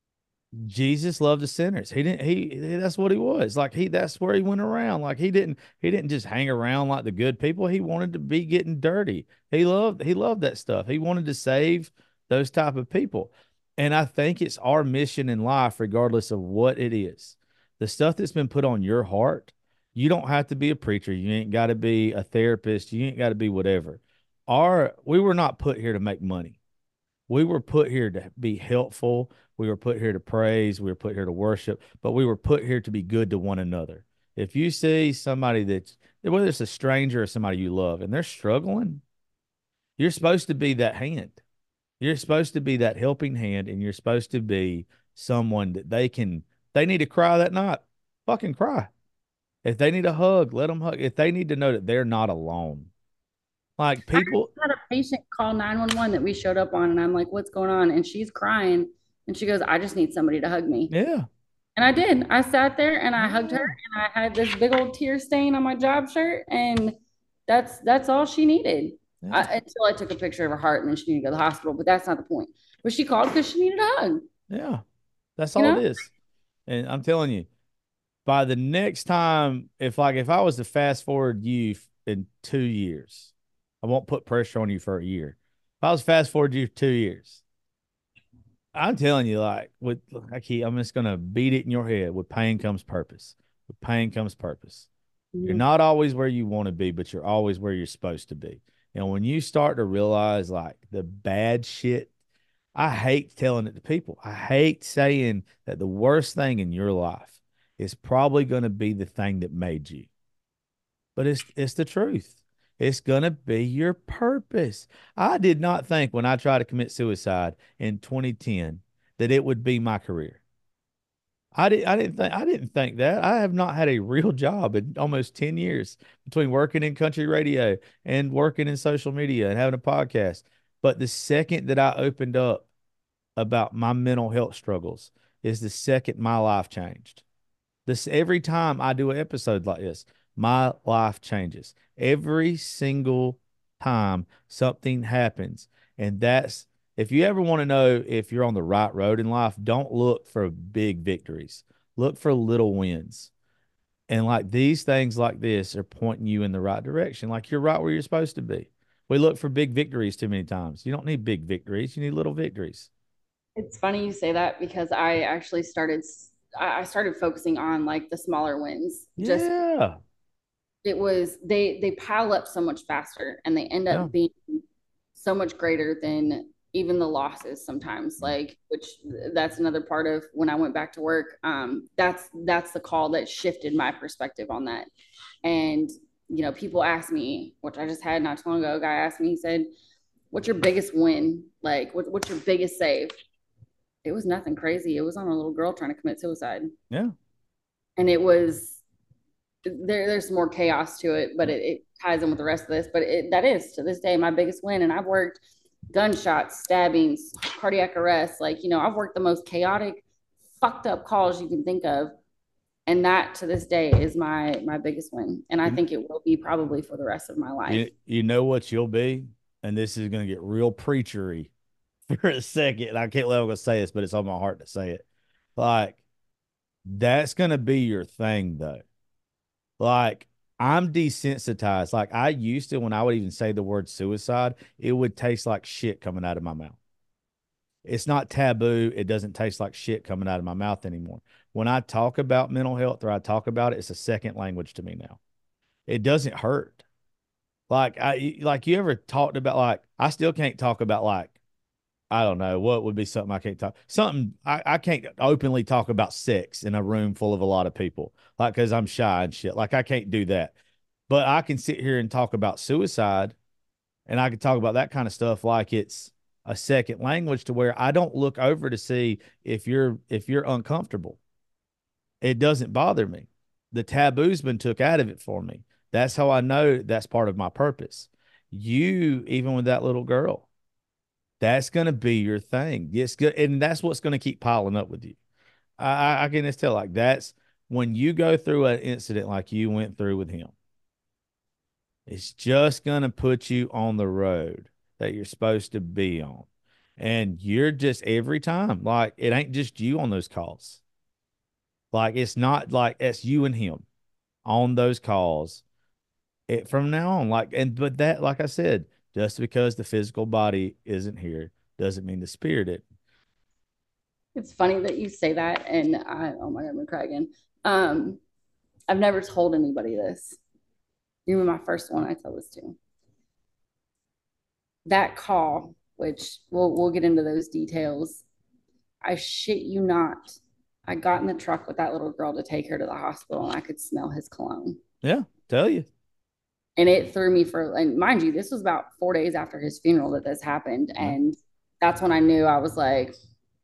Jesus loved the sinners. He didn't, he, that's what he was. Like he, that's where he went around. Like he didn't, he didn't just hang around like the good people. He wanted to be getting dirty. He loved, he loved that stuff. He wanted to save those type of people. And I think it's our mission in life, regardless of what it is, the stuff that's been put on your heart. You don't have to be a preacher. You ain't got to be a therapist. You ain't got to be whatever. Our, we were not put here to make money. We were put here to be helpful. We were put here to praise. We were put here to worship, but we were put here to be good to one another. If you see somebody that's, whether it's a stranger or somebody you love, and they're struggling, you're supposed to be that hand. You're supposed to be that helping hand, and you're supposed to be someone that they can, they need to cry that night, fucking cry. If they need a hug, let them hug. If they need to know that they're not alone. Like people I had a patient call nine one one that we showed up on, and I'm like, "What's going on?" And she's crying, and she goes, "I just need somebody to hug me." Yeah. And I did. I sat there and I hugged her, Yeah. and I had this big old tear stain on my job shirt, and that's that's all she needed. Yeah. I, until I took a picture of her heart, and then she needed to go to the hospital. But that's not the point. But she called because she needed a hug. Yeah. That's You all know, it is. And I'm telling you, by the next time, if like if I was to fast forward you in two years, I won't put pressure on you for a year. If I was fast forward you two years, I'm telling you, like with I keep, I'm just gonna beat it in your head. With pain comes purpose. With pain comes purpose. You're mm-hmm. not always where you want to be, but you're always where you're supposed to be. And when you start to realize like the bad shit, I hate telling it to people. I hate saying that the worst thing in your life is probably going to be the thing that made you. But it's it's the truth. It's going to be your purpose. I did not think when I tried to commit suicide in twenty ten that it would be my career. I didn't I didn't think I didn't think that. I have not had a real job in almost ten years between working in country radio and working in social media and having a podcast. But the second that I opened up about my mental health struggles is the second my life changed. This every time I do an episode like this, my life changes. Every single time something happens. And that's if you ever want to know if you're on the right road in life, don't look for big victories. Look for little wins. And like these things like this are pointing you in the right direction. Like you're right where you're supposed to be. We look for big victories too many times. You don't need big victories. You need little victories. It's funny you say that because I actually started I started focusing on like the smaller wins. Just Yeah. it was they they pile up so much faster and they end Yeah. up being so much greater than even the losses sometimes, like, which that's another part of when I went back to work. Um that's that's the call that shifted my perspective on that. And you know, people ask me, which I just had not too long ago, a guy asked me, he said, what's your biggest win? Like what, what's your biggest save? It was nothing crazy. It was on a little girl trying to commit suicide. Yeah. And it was there, there's more chaos to it, but it, it ties in with the rest of this. But it, that is to this day my biggest win. And I've worked gunshots, stabbings, cardiac arrest. Like, you know, I've worked the most chaotic, fucked up calls you can think of. And that to this day is my my biggest win. And I You, think it will be probably for the rest of my life. you, you know what you'll be? And this is going to get real preachery for a second. And I can't let them say this, but it's on my heart to say it. Like, that's going to be your thing, though. Like, I'm desensitized. Like, I used to, when I would even say the word suicide, it would taste like shit coming out of my mouth. It's not taboo. It doesn't taste like shit coming out of my mouth anymore. When I talk about mental health or I talk about it, it's a second language to me now. It doesn't hurt. Like I like you ever talked about like I still can't talk about like I don't know what would be something I can't talk something I, I can't openly talk about sex in a room full of a lot of people like because I'm shy and shit. Like I can't do that. But I can sit here and talk about suicide and I can talk about that kind of stuff like it's a second language to where I don't look over to see if you're if you're uncomfortable. It doesn't bother me. The taboo's been took out of it for me. That's how I know that's part of my purpose. You, even with that little girl, that's going to be your thing. It's good. And that's what's going to keep piling up with you. I, I, I can just tell like that's when you go through an incident like you went through with him, it's just going to put you on the road that you're supposed to be on. And you're just every time, like it ain't just you on those calls. Like it's not like it's you and him on those calls it, from now on. Like, and but that, like I said, just because the physical body isn't here doesn't mean the spirit it. It's funny that you say that. And I, oh my God, I'm gonna cry again. Um, I've never told anybody this. You were my first one I tell this to. That call, which we'll we'll get into those details. I shit you not. I got in the truck with that little girl to take her to the hospital, and I could smell his cologne. Yeah, tell you. And it threw me for, and mind you, this was about four days after his funeral that this happened. Yeah. And that's when I knew I was like,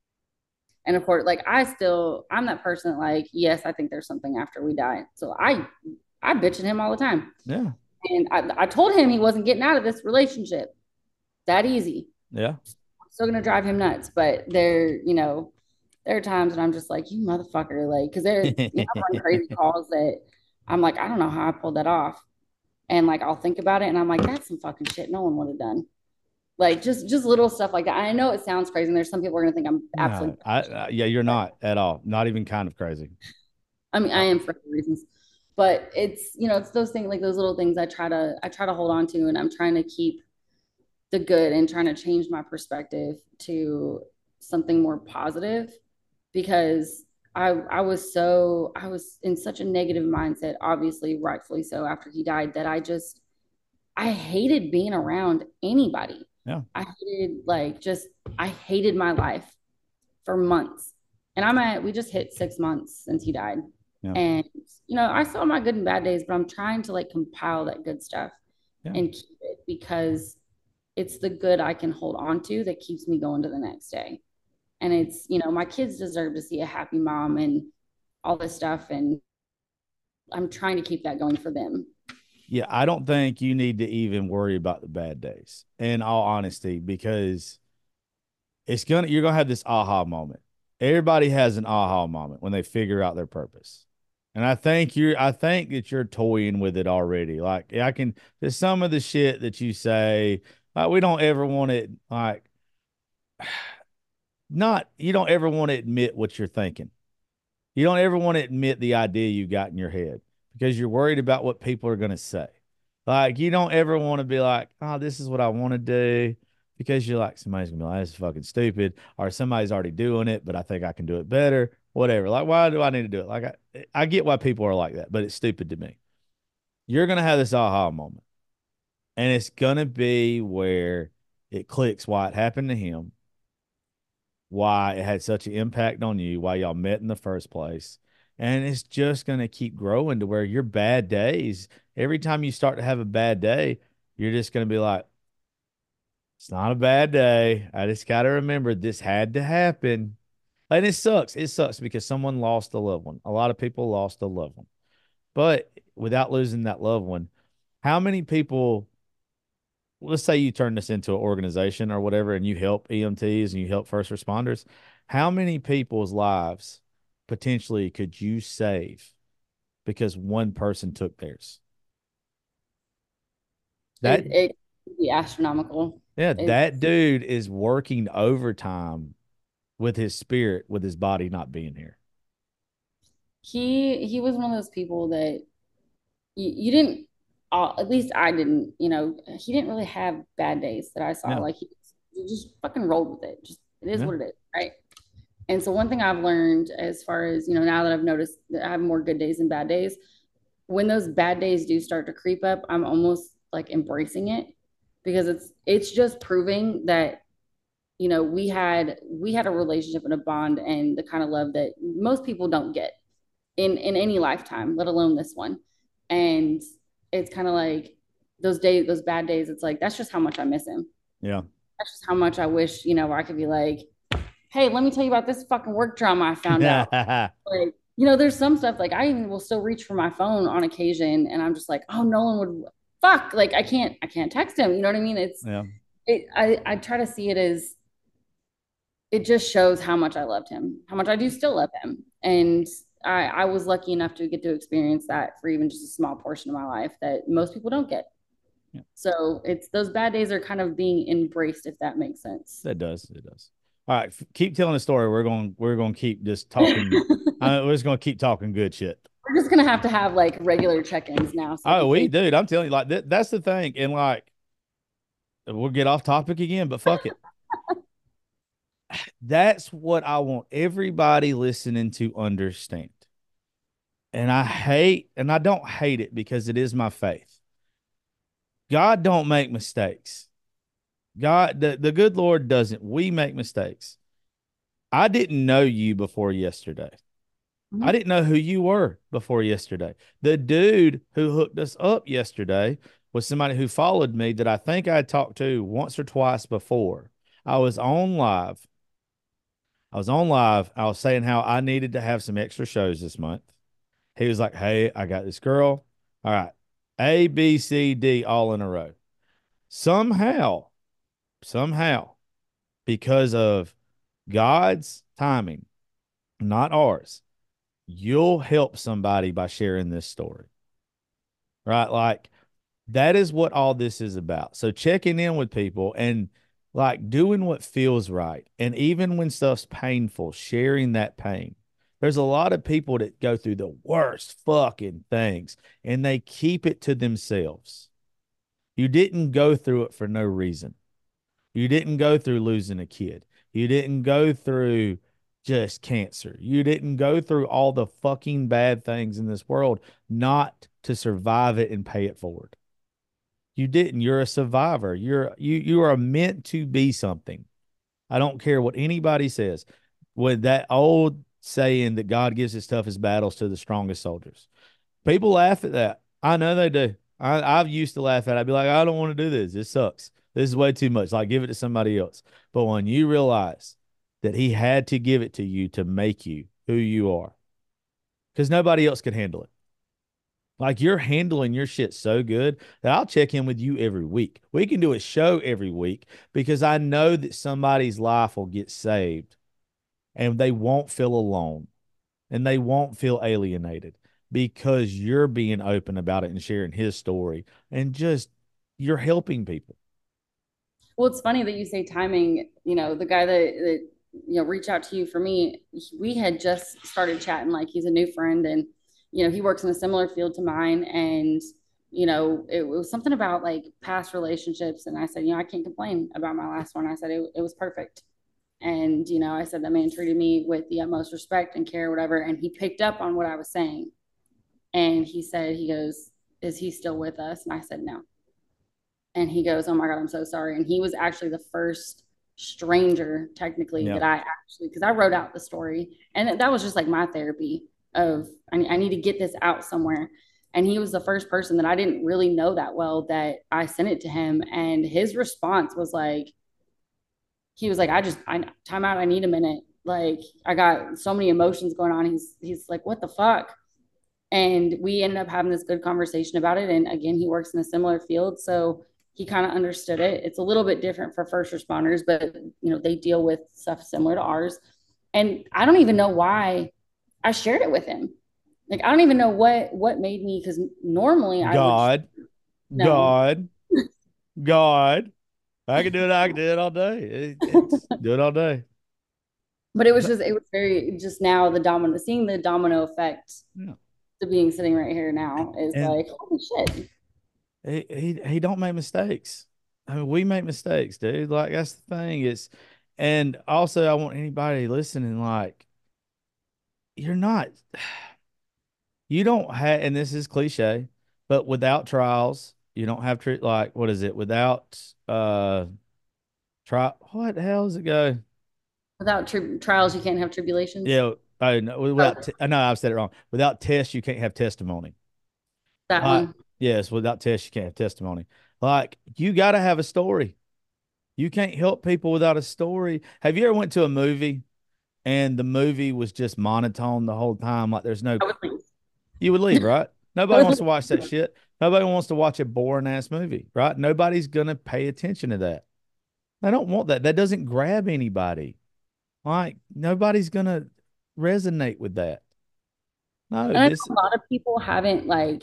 and of course, like I still, I'm that person that like, yes, I think there's something after we die. So I, I bitch at him all the time. Yeah. And I, I told him he wasn't getting out of this relationship that easy. Yeah. I'm still gonna drive him nuts, but there, you know, there are times when I'm just like, you motherfucker, like, because there, you know, I'm on crazy calls that I'm like, I don't know how I pulled that off, and like I'll think about it, and I'm like, that's some fucking shit no one would have done. Like just just little stuff like that. I know it sounds crazy, and there's some people are gonna think I'm absolutely. No, I, I yeah, you're not at all. Not even kind of crazy. I mean, I Uh, am for reasons, but it's you know, it's those things like those little things I try to I try to hold on to, and I'm trying to keep the good and trying to change my perspective to something more positive because I I was so I was in such a negative mindset, obviously rightfully so after he died that I just I hated being around anybody. yeah. I hated like just I hated my life for months. And I'm at we just hit six months since he died. Yeah. And you know, I saw my good and bad days, but I'm trying to like compile that good stuff Yeah. and keep it because it's the good I can hold on to that keeps me going to the next day. And it's, you know, my kids deserve to see a happy mom and all this stuff. And I'm trying to keep that going for them. Yeah, I don't think you need to even worry about the bad days, in all honesty, because it's gonna you're gonna have this aha moment. Everybody has an aha moment when they figure out their purpose. And I think you're I think that you're toying with it already. Like I can there's some of the shit that you say, like we don't ever want it like not, you don't ever want to admit what you're thinking. You don't ever want to admit the idea you got in your head because you're worried about what people are going to say. Like, you don't ever want to be like, oh, this is what I want to do because you're like, somebody's going to be like, this is fucking stupid. Or somebody's already doing it, but I think I can do it better. Whatever. Like, why do I need to do it? Like, I, I get why people are like that, but it's stupid to me. You're going to have this aha moment. And it's going to be where it clicks why it happened to him, why it had such an impact on you, why y'all met in the first place. And it's just going to keep growing to where your bad days, every time you start to have a bad day, you're just going to be like, it's not a bad day. I just got to remember this had to happen. And it sucks. It sucks because someone lost a loved one. A lot of people lost a loved one. But without losing that loved one, how many people, let's say you turn this into an organization or whatever, and you help E M Ts and you help first responders, how many people's lives potentially could you save because one person took theirs? That It, it could be astronomical. yeah, It's that dude is working overtime with his spirit, with his body not being here. he he was one of those people that you, you didn't uh, at least I didn't, you know, he didn't really have bad days that I saw. Yeah, Like he, he just fucking rolled with it. Just it is yeah, what it is, right? And so one thing I've learned as far as, you know, now that I've noticed that I have more good days than bad days, when those bad days do start to creep up, I'm almost like embracing it because it's it's just proving that, you know, we had we had a relationship and a bond and the kind of love that most people don't get in in any lifetime, let alone this one. And it's kind of like those days, those bad days, it's like that's just how much I miss him. yeah. That's just how much I wish, you know, where I could be like, hey, let me tell you about this fucking work drama I found out. Like, you know, there's some stuff like I even will still reach for my phone on occasion and I'm just like, oh, Nolan would fuck. Like I can't, I can't text him. You know what I mean? It's Yeah. it I, I try to see it as it just shows how much I loved him, how much I do still love him. And I, I was lucky enough to get to experience that for even just a small portion of my life that most people don't get. Yeah. So it's those bad days are kind of being embraced, if that makes sense. That does. It does. All right. Keep telling the story. We're going, we're going to keep just talking. uh, we're just going to keep talking good shit. We're just gonna have to have like regular check-ins now. So Oh, we, dude, I'm telling you, like, that, that's the thing. And like, we'll get off topic again, but fuck it. That's what I want everybody listening to understand. And I hate, and I don't hate it because it is my faith. God don't make mistakes. God, the, the good Lord doesn't. We make mistakes. I didn't know you before yesterday. mm-hmm. I didn't know who you were before yesterday. The dude who hooked us up yesterday was somebody who followed me that I think I had talked to once or twice before. I was on live. I was on live. I was saying how I needed to have some extra shows this month. He was like, hey, I got this girl. All right. A, B, C, D, all in a row. Somehow, somehow, because of God's timing, not ours, you'll help somebody by sharing this story. Right? Like, that is what all this is about. So checking in with people and like doing what feels right. And even when stuff's painful, sharing that pain. There's a lot of people that go through the worst fucking things and they keep it to themselves. You didn't go through it for no reason. You didn't go through losing a kid. You didn't go through just cancer. You didn't go through all the fucking bad things in this world not to survive it and pay it forward. You didn't. You're a survivor. You're you you are meant to be something. I don't care what anybody says. With that old saying that God gives his toughest battles to the strongest soldiers. People laugh at that. I know they do. I, I've used to laugh at it. I'd be like, I don't want to do this. This sucks. This is way too much. Like, give it to somebody else. But when you realize that he had to give it to you to make you who you are, because nobody else could handle it. Like, you're handling your shit so good that I'll check in with you every week. We can do a show every week because I know that somebody's life will get saved and they won't feel alone and they won't feel alienated because you're being open about it and sharing his story and just you're helping people. Well, it's funny that you say timing. You know, the guy that, that you know reached out to you for me, we had just started chatting. Like he's a new friend, and you know he works in a similar field to mine, and you know it, it was something about like past relationships, and I said, you know, I can't complain about my last one. I said it, it was perfect, and you know I said that man treated me with the utmost respect and care, whatever, and he picked up on what I was saying, and he said, he goes, "Is he still with us?" And I said, "No." And he goes, "Oh my God, I'm so sorry." And he was actually the first stranger, technically, Yeah. that I actually, because I wrote out the story. And that was just like my therapy of, I, I need to get this out somewhere. And he was the first person that I didn't really know that well that I sent it to him. And his response was like, he was like, I just, I, time out, I need a minute. Like, I got so many emotions going on. He's, he's like, what the fuck? And we ended up having this good conversation about it. And again, he works in a similar field, so he kind of understood it. It's a little bit different for first responders, but you know they deal with stuff similar to ours. And I don't even know why I shared it with him. Like I don't even know what what made me, because normally I would God, no, God, God. I can do it. I can do it all day. It, it's do it all day. but it was But just it was very just now the domino seeing the domino effect yeah. to being sitting right here now is And like holy shit. he, he he don't make mistakes. I mean, we make mistakes, dude. Like that's the thing. Is and also I want anybody listening, like, you're not you don't have, and this is cliche, but without trials, you don't have tri- like what is it? Without uh try what the hell does it go? Without tri- trials, you can't have tribulations. Yeah, I no, Oh, without t- no, I've said it wrong. Without tests, you can't have testimony. that Like, one. yes, without tests, you can't have testimony. Like, you got to have a story. You can't help people without a story. Have you ever went to a movie and the movie was just monotone the whole time? Like, there's no, I would leave. you would leave, right? I Nobody would wants to watch that leave. shit. Nobody wants to watch a boring ass movie, right? Nobody's gonna pay attention to that. They don't want that. That doesn't grab anybody. Like, nobody's gonna resonate with that. No, And I know this, a lot of people haven't like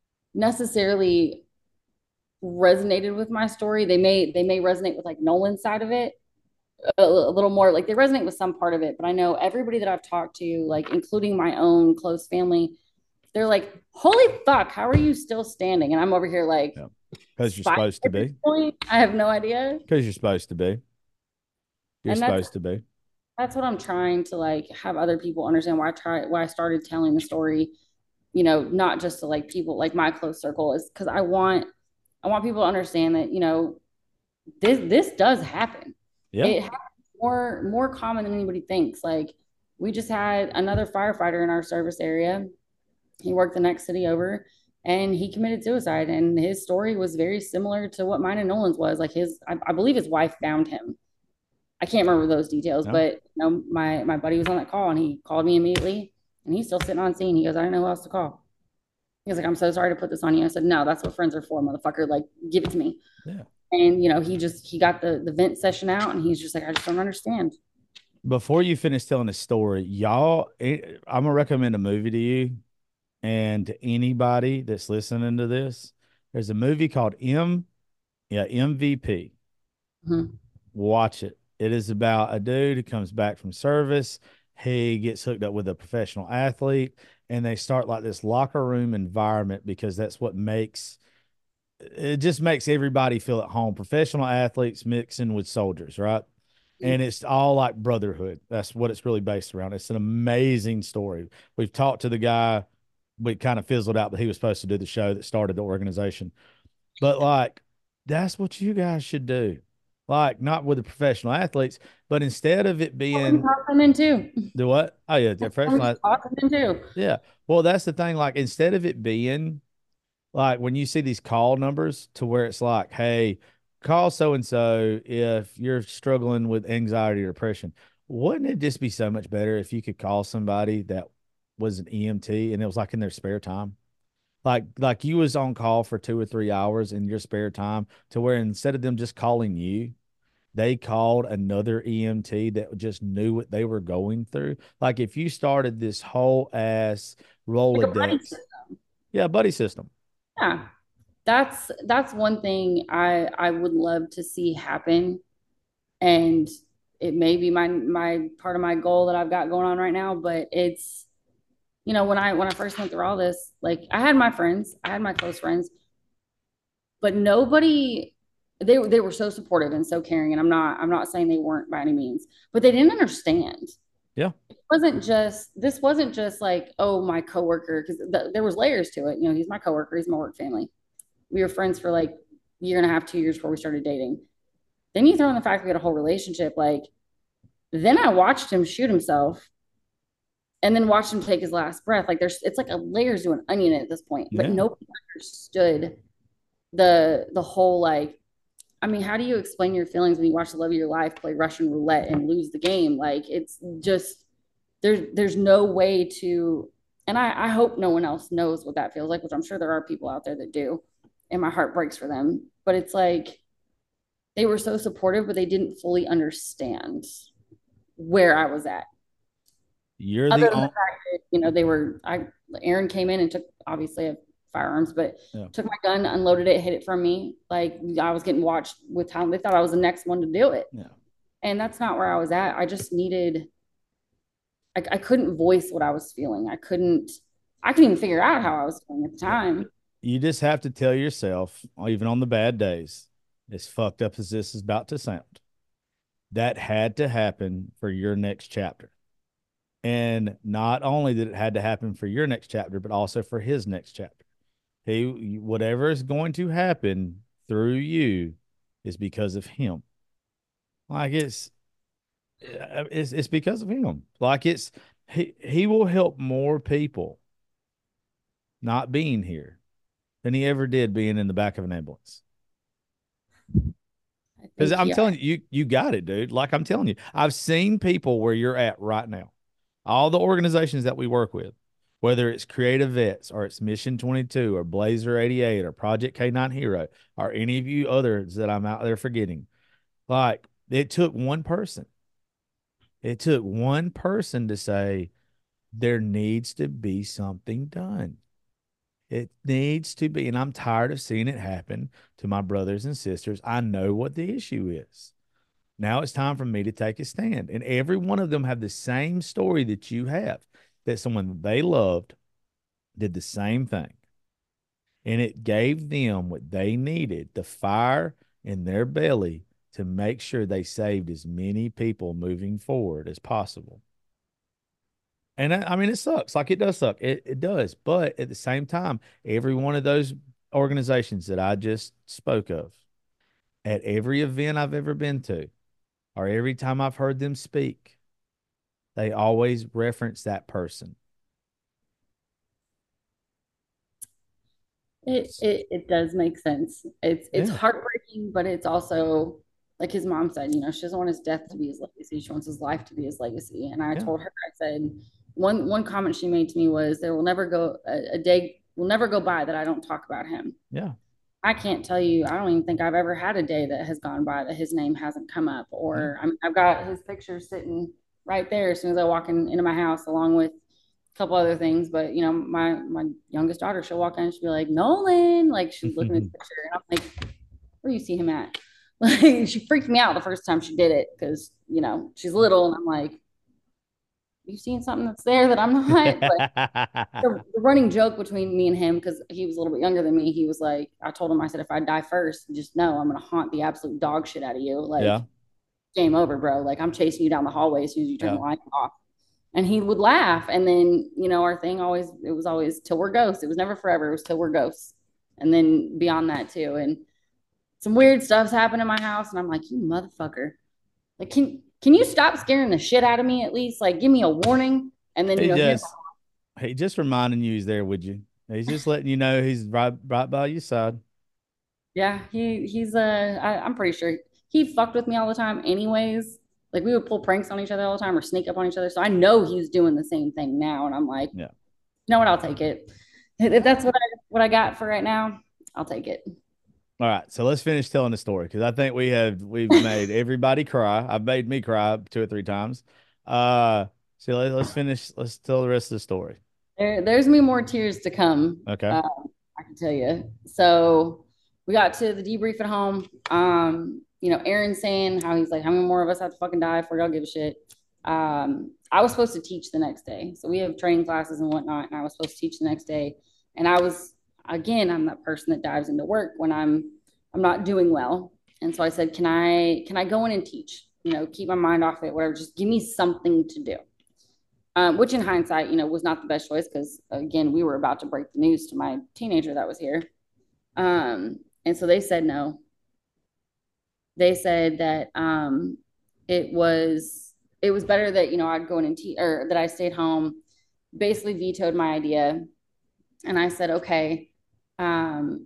necessarily resonated with my story. They may they may resonate with like Nolan's side of it a, a little more. Like they resonate with some part of it, but I know everybody that I've talked to, like including my own close family, they're like, "Holy fuck, how are you still standing?" And I'm over here like, yeah, because you're spy supposed to at this be. point. I have no idea, Because you're supposed to be. You're and that's supposed to be. that's what I'm trying to like have other people understand why I try why I started telling the story, you know, not just to like people like my close circle, is because I want I want people to understand that, you know, this this does happen. Yeah. It happens more more common than anybody thinks. Like we just had another firefighter in our service area. He worked the next city over and he committed suicide. And his story was very similar to what mine and Nolan's was. Like his I, I believe his wife found him. I can't remember those details, No. but you know, my my buddy was on that call and he called me immediately and he's still sitting on scene. He goes, I don't know who else to call. He was like, I'm so sorry to put this on you. I said, no, that's what friends are for, motherfucker. Like, give it to me. Yeah. And you know, he just he got the the vent session out, and he's just like, I just don't understand. Before you finish telling the story, y'all, eh, I'm gonna recommend a movie to you and to anybody that's listening to this. There's a movie called M, yeah, M V P. Mhm. Watch it. It is about a dude who comes back from service. He gets hooked up with a professional athlete, and they start like this locker room environment because that's what makes it just makes everybody feel at home. Professional athletes mixing with soldiers, right? And it's all like brotherhood. That's what it's really based around. It's an amazing story. We've talked to the guy. We kind of fizzled out, but he was supposed to do the show that started the organization. But like, that's what you guys should do. Like, not with the professional athletes, but instead of it We being talk them in too. the what? Oh yeah, the We professional. talk them in too. Yeah. Well, that's the thing. Like, instead of it being like when you see these call numbers to where it's like, hey, call so and so if you're struggling with anxiety or depression. Wouldn't it just be so much better if you could call somebody that was an E M T and it was like in their spare time? Like like you was on call for two or three hours in your spare time to where instead of them just calling you, they called another E M T that just knew what they were going through. Like if you started this whole ass Like a buddy Rolodex, system. yeah, buddy system. Yeah. that's that's one thing I I would love to see happen, and it may be my my part of my goal that I've got going on right now, but it's, you know, when I when I first went through all this, like I had my friends, I had my close friends, but nobody, they they were so supportive and so caring, and I'm not I'm not saying they weren't by any means, but they didn't understand. Yeah. It wasn't just this wasn't just like, oh, my coworker, because th- there was layers to it. You know, he's my coworker, he's my work family. We were friends for like a year and a half, two years before we started dating. Then you throw in the fact we had a whole relationship. Like, then I watched him shoot himself and then watched him take his last breath. Like, there's, it's like a layers to an onion at this point, but Yeah. nobody understood the, the whole, like, I mean, how do you explain your feelings when you watch the love of your life play Russian roulette and lose the game? Like, it's just, there's, there's no way to, and I, I hope no one else knows what that feels like, which I'm sure there are people out there that do. And my heart breaks for them. But it's like, they were so supportive, but they didn't fully understand where I was at. You're Other the than the only. fact that, you know, they were, I, Aaron came in and took, obviously, a firearms, but Yeah. took my gun, unloaded it, hid it from me. Like, I was getting watched with time. They thought I was the next one to do it. Yeah. And that's not where I was at. I just needed, I, I couldn't voice what I was feeling. I couldn't, I couldn't even figure out how I was feeling at the Yeah. time. You just have to tell yourself, even on the bad days, as fucked up as this is about to sound, that had to happen for your next chapter. And not only did it had to happen for your next chapter, but also for his next chapter. He, whatever is going to happen through you is because of him. Like it's, it's, it's because of him. Like it's, he, he will help more people not being here than he ever did being in the back of an ambulance. I Because think, I'm yeah, telling you, you, you got it, dude. Like I'm telling you, I've seen people where you're at right now. All the organizations that we work with, whether it's Creative Vets or it's Mission twenty-two or Blazer eighty-eight or Project K nine Hero or any of you others that I'm out there forgetting, like it took one person. It took one person to say, there needs to be something done. It needs to be, and I'm tired of seeing it happen to my brothers and sisters. I know what the issue is. Now it's time for me to take a stand. And every one of them have the same story that you have, that someone they loved did the same thing. And it gave them what they needed, the fire in their belly to make sure they saved as many people moving forward as possible. And I, I mean, it sucks. Like it does suck. It, it does. But at the same time, every one of those organizations that I just spoke of, at every event I've ever been to, or every time I've heard them speak, they always reference that person. it, it, it does make sense. It's, it's Yeah. heartbreaking, but it's also, like his mom said, you know, she doesn't want his death to be his legacy. She wants his life to be his legacy. And I Yeah. told her, I said, one one comment she made to me was, there will never go a, a day will never go by that I don't talk about him. Yeah. I can't tell you, I don't even think I've ever had a day that has gone by that his name hasn't come up. Yeah. Or I'm, I've got his picture sitting right there as soon as I walk in, into my house, along with a couple other things. But, you know, my my youngest daughter, she'll walk in and she'll be like, Nolan, like she's looking at his picture. And I'm like, where do you see him at? Like, she freaked me out the first time she did it because, you know, she's little, and I'm like, you seen something that's there that I'm not? But the, the running joke between me and him, because he was a little bit younger than me, he was like, I told him, I said, if I die first, just know I'm gonna haunt the absolute dog shit out of you. Like, Yeah. game over, bro. Like, I'm chasing you down the hallway as soon as you turn Yeah. the light off. And he would laugh. And then, you know, our thing always, it was always till we're ghosts. It was never forever. It was till we're ghosts. And then beyond that too. And some weird stuff's happened in my house. And I'm like, you motherfucker. Like, can can you stop scaring the shit out of me at least? Like, give me a warning. And then, you He know, here, just he just reminding you he's there with you. He's just letting you know he's right right by your side. yeah, he he's uh I, I'm pretty sure he fucked with me all the time anyways. Like, we would pull pranks on each other all the time or sneak up on each other. So I know he's doing the same thing now. And I'm like, Yeah. you know what, I'll take it. If that's what I what I got for right now, I'll take it. All right, so let's finish telling the story because I think we have we've made everybody cry. I've made me cry two or three times. Uh, so let, let's finish. Let's tell the rest of the story. There there's me more tears to come. Okay. Uh, I can tell you. So we got to the debrief at home. Um, you know, Aaron saying how he's like, how many more of us have to fucking die before y'all give a shit? Um, I was supposed to teach the next day. So we have training classes and whatnot, and I was supposed to teach the next day. And I was, again, I'm that person that dives into work when I'm I'm not doing well. And so I said, Can I can I go in and teach? You know, keep my mind off it, whatever, just give me something to do. Um, which in hindsight, you know, was not the best choice because again, we were about to break the news to my teenager that was here. Um, and so they said no. They said that um, it was it was better that you know I'd go in and teach or that I stayed home. Basically vetoed my idea, and I said okay, um,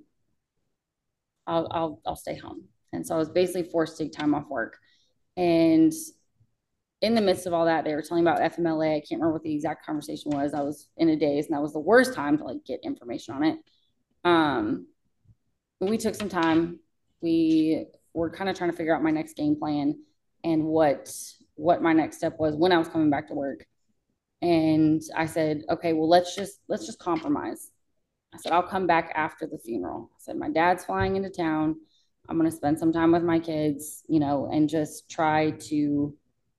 I'll I'll I'll stay home. And so I was basically forced to take time off work. And in the midst of all that, they were telling me about F M L A. I can't remember what the exact conversation was. I was in a daze, and that was the worst time to like get information on it. Um, but we took some time. We were kind of trying to figure out my next game plan and what what my next step was when I was coming back to work. And I said, okay, well, let's just let's just compromise. I said, I'll come back after the funeral. I said, my dad's flying into town. I'm going to spend some time with my kids, you know, and just try to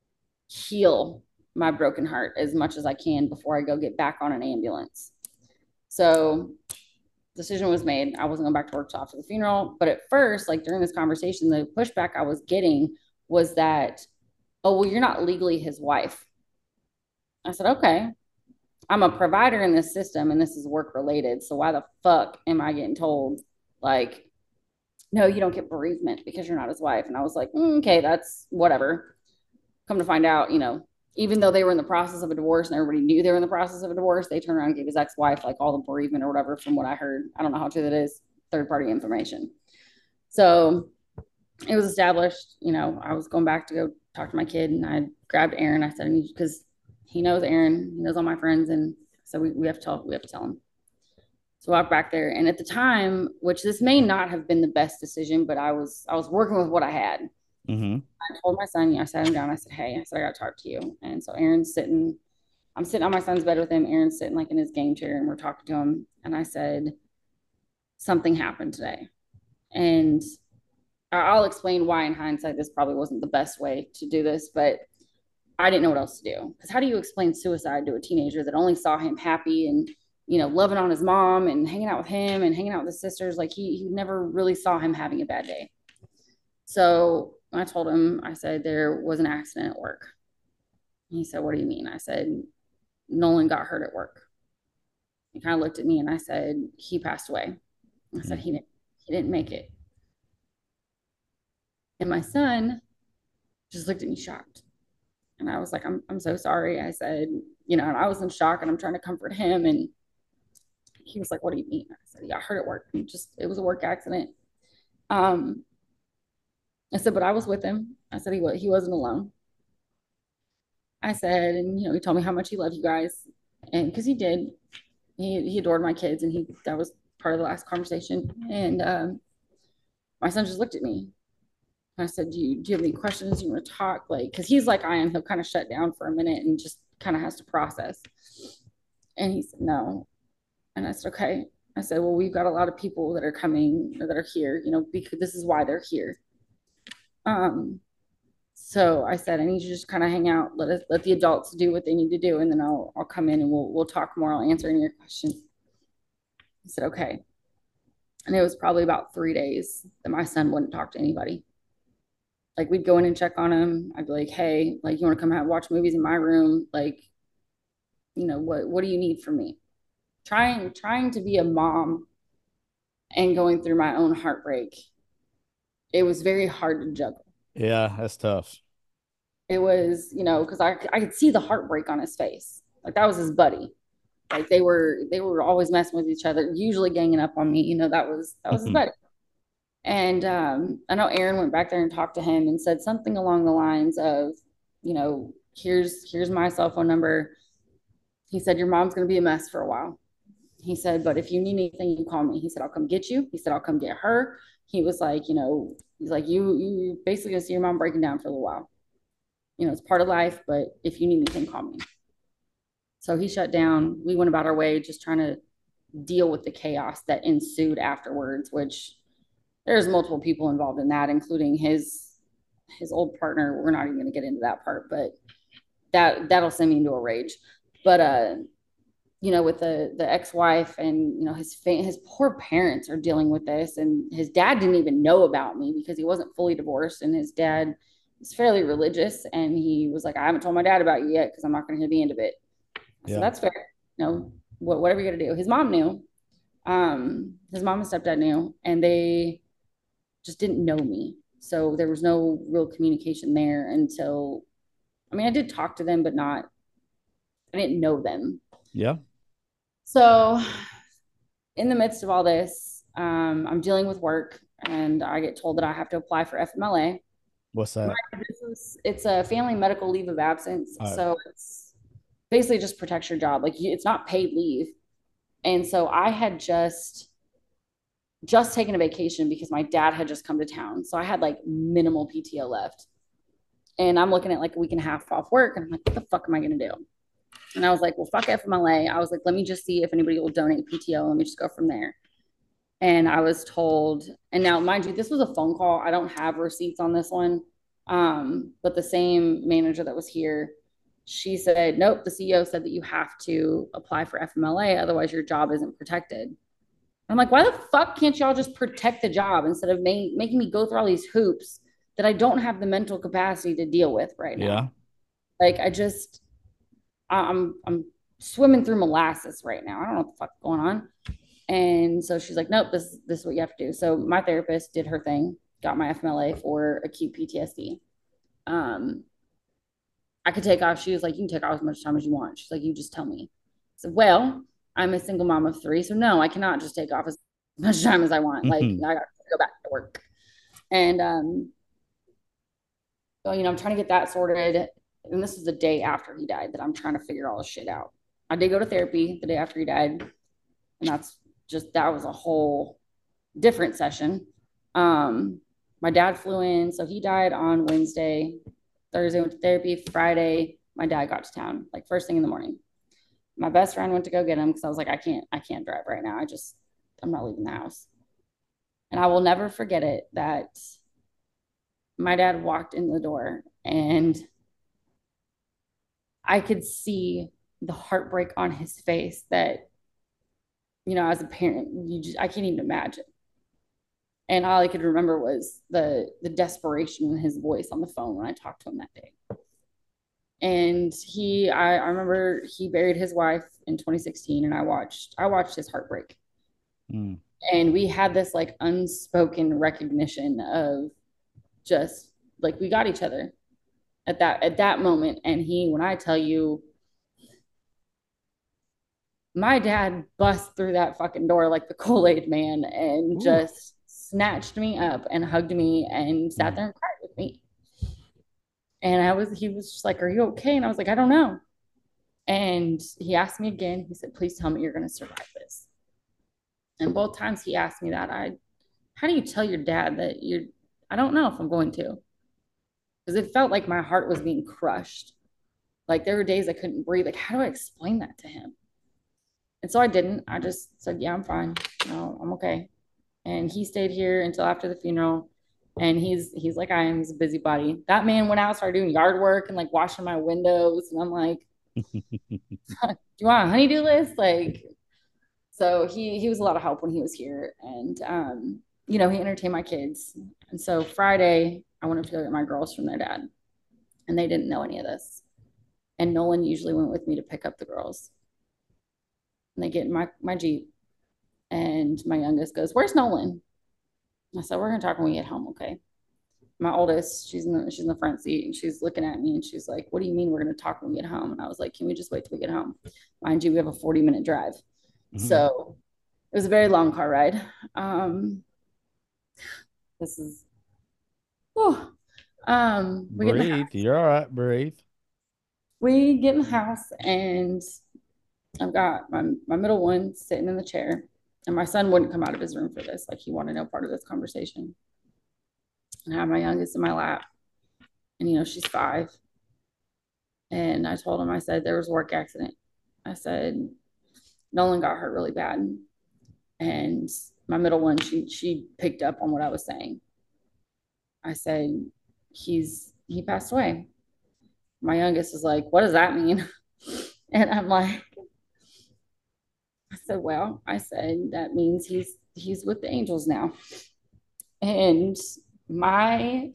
heal my broken heart as much as I can before I go get back on an ambulance. So decision was made. I wasn't going back to work till after the funeral. But at first, like during this conversation, the pushback I was getting was that, oh, well, you're not legally his wife. I said, okay, I'm a provider in this system and this is work related. So why the fuck am I getting told like, no, you don't get bereavement because you're not his wife? And I was like, mm, okay, that's whatever. Come to find out, you know, even though they were in the process of a divorce and everybody knew they were in the process of a divorce, they turned around and gave his ex-wife like all the bereavement or whatever from what I heard. I don't know how true that is, third party information. So it was established, you know, I was going back to go talk to my kid and I grabbed Aaron. I said, because he knows Aaron, he knows all my friends. And so we, we have to tell, we have to tell him. So I walked back there. And at the time, which this may not have been the best decision, but I was, I was working with what I had. Mm-hmm. I told my son, yeah, I sat him down. I said, hey, I said, I got to talk to you. And so Aaron's sitting, I'm sitting on my son's bed with him. Aaron's sitting like in his game chair and we're talking to him. And I said, something happened today. And I'll explain why in hindsight, this probably wasn't the best way to do this, but I didn't know what else to do. Because how do you explain suicide to a teenager that only saw him happy and, you know, loving on his mom and hanging out with him and hanging out with his sisters? Like he, he never really saw him having a bad day. So I told him, I said, there was an accident at work. He said, what do you mean? I said, Nolan got hurt at work. He kind of looked at me and I said, he passed away. I said, he didn't, he didn't make it. And my son just looked at me shocked. And I was like, I'm, I'm so sorry. I said, you know, and I was in shock and I'm trying to comfort him. And he was like, what do you mean? I said, he got hurt at work. And just, it was a work accident. Um, I said, but I was with him. I said, he, was, he wasn't alone. I said, and, you know, he told me how much he loved you guys. And because he did, he, he adored my kids. And he, that was part of the last conversation. And um, my son just looked at me. I said, do you, do you have any questions? You want to talk? Like, because he's like I am. He'll kind of shut down for a minute and just kind of has to process. And he said, no. And I said, okay. I said, well, we've got a lot of people that are coming or that are here, you know, because this is why they're here. Um, so I said, I need you to just kind of hang out. Let us, let the adults do what they need to do. And then I'll, I'll come in and we'll, we'll talk more. I'll answer any of your questions. He said, okay. And it was probably about three days that my son wouldn't talk to anybody. Like we'd go in and check on him. I'd be like, hey, like you want to come out and watch movies in my room? Like, you know, what, what do you need from me? Trying, trying to be a mom and going through my own heartbreak. It was very hard to juggle. Yeah, that's tough. It was, you know, because I, I could see the heartbreak on his face. Like that was his buddy. Like they were, they were always messing with each other, usually ganging up on me. You know, that was, that was his buddy. And um, I know Aaron went back there and talked to him and said something along the lines of, you know, here's, here's my cell phone number. He said, your mom's going to be a mess for a while. He said, but if you need anything, you call me. He said, I'll come get you. He said, I'll come get her. He was like, you know, he's like, you, you basically gonna see your mom breaking down for a little while. You know, it's part of life, but if you need anything, call me. So he shut down. We went about our way, just trying to deal with the chaos that ensued afterwards, which there's multiple people involved in that, including his his old partner. We're not even going to get into that part, but that that'll send me into a rage. But uh, you know, with the the ex-wife and you know his fa- his poor parents are dealing with this, and his dad didn't even know about me because he wasn't fully divorced, and his dad is fairly religious, and he was like, I haven't told my dad about you yet because I'm not going to hear the end of it. So Yeah. that's fair. You know, what, whatever you're going to do. His mom knew. Um, his mom and stepdad knew, and they just didn't know me. So there was no real communication there until, I mean, I did talk to them, but not, I didn't know them. Yeah. So in the midst of all this, um, I'm dealing with work and I get told that I have to apply for F M L A. What's that? This is, it's a family medical leave of absence. All right. So it's basically just protects your job. Like it's not paid leave. And so I had just just taken a vacation because my dad had just come to town. So I had like minimal P T O left. And I'm looking at like a week and a half off work. And I'm like, what the fuck am I going to do? And I was like, well, fuck F M L A. I was like, let me just see if anybody will donate P T O. Let me just go from there. And I was told, and now mind you, this was a phone call. I don't have receipts on this one. Um, but the same manager that was here, she said, nope, the C E O said that you have to apply for F M L A. Otherwise your job isn't protected. I'm like, why the fuck can't y'all just protect the job instead of ma- making me go through all these hoops that I don't have the mental capacity to deal with right now? Yeah. Like I just, I'm, I'm swimming through molasses right now. I don't know what the fuck's going on. And so she's like, nope, this, this is what you have to do. So my therapist did her thing, got my F M L A for acute P T S D. Um, I could take off. She was like, you can take off as much time as you want. She's like, you just tell me. So, well, I'm a single mom of three. So no, I cannot just take off as much time as I want. Like I got to go back to work. And, um, so, you know, I'm trying to get that sorted. And this is the day after he died that I'm trying to figure all this shit out. I did go to therapy the day after he died. And that's just, that was a whole different session. Um, my dad flew in. So he died on Wednesday. Thursday went to therapy. Friday, my dad got to town, like first thing in the morning. My best friend went to go get him because I was like, I can't, I can't drive right now. I just, I'm not leaving the house. And I will never forget it that my dad walked in the door and I could see the heartbreak on his face that, you know, as a parent, you just, I can't even imagine. And all I could remember was the the desperation in his voice on the phone when I talked to him that day. And he, I, I remember he buried his wife in twenty sixteen, and I watched, I watched his heartbreak. Mm. And we had this like unspoken recognition of just like we got each other at that at that moment. And he, when I tell you, my dad bust through that fucking door like the Kool-Aid man and Ooh. Just snatched me up and hugged me and sat there and cried with me. And I was, he was just like, are you okay? And I was like, I don't know. And he asked me again, he said, please tell me you're going to survive this. And both times he asked me that, I, how do you tell your dad that you're, I don't know if I'm going to, because it felt like my heart was being crushed. Like there were days I couldn't breathe. Like, how do I explain that to him? And so I didn't, I just said, yeah, I'm fine. No, I'm okay. And he stayed here until after the funeral. And he's he's like I am. He's a busybody. That man went out, started doing yard work and like washing my windows. And I'm like, do you want a honey-do list? Like, so he he was a lot of help when he was here. And um, you know, he entertained my kids. And so Friday, I went up to go get my girls from their dad, and they didn't know any of this. And Nolan usually went with me to pick up the girls. And they get in my my Jeep, and my youngest goes, "Where's Nolan?" I said, "We're gonna talk when we get home, okay?" My oldest, she's in the she's in the front seat, and she's looking at me, and she's like, "What do you mean we're gonna talk when we get home?" And I was like, "Can we just wait till we get home?" Mind you, we have a forty minute drive, mm-hmm. So it was a very long car ride. Um, this is, oh, um, we breathe. Get the You're all right. Breathe. We get in the house, and I've got my my middle one sitting in the chair. And my son wouldn't come out of his room for this. Like he wanted no part of this conversation. And I have my youngest in my lap. And, you know, she's five. And I told him, I said, there was a work accident. I said, Nolan got hurt really bad. And my middle one, she she picked up on what I was saying. I said, he's he passed away. My youngest is like, what does that mean? And I'm like, I said, well, I said that means he's he's with the angels now. And my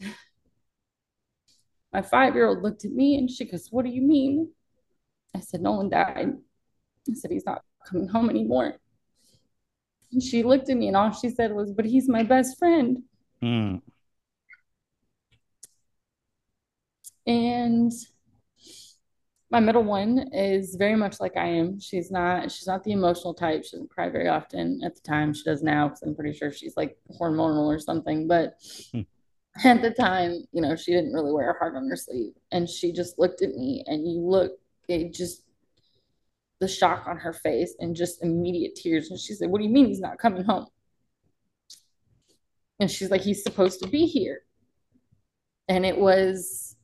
my five-year-old looked at me and she goes, what do you mean? I said, Nolan died. I said, he's not coming home anymore. And she looked at me and all she said was, but he's my best friend. Mm. And my middle one is very much like I am. She's not, she's not the emotional type. She doesn't cry very often. At the time, she does now because I'm pretty sure she's like hormonal or something. But Mm. at the time, you know, she didn't really wear her heart on her sleeve. And she just looked at me and you look, it just, the shock on her face and just immediate tears. And she said, what do you mean he's not coming home? And she's like, he's supposed to be here. And it was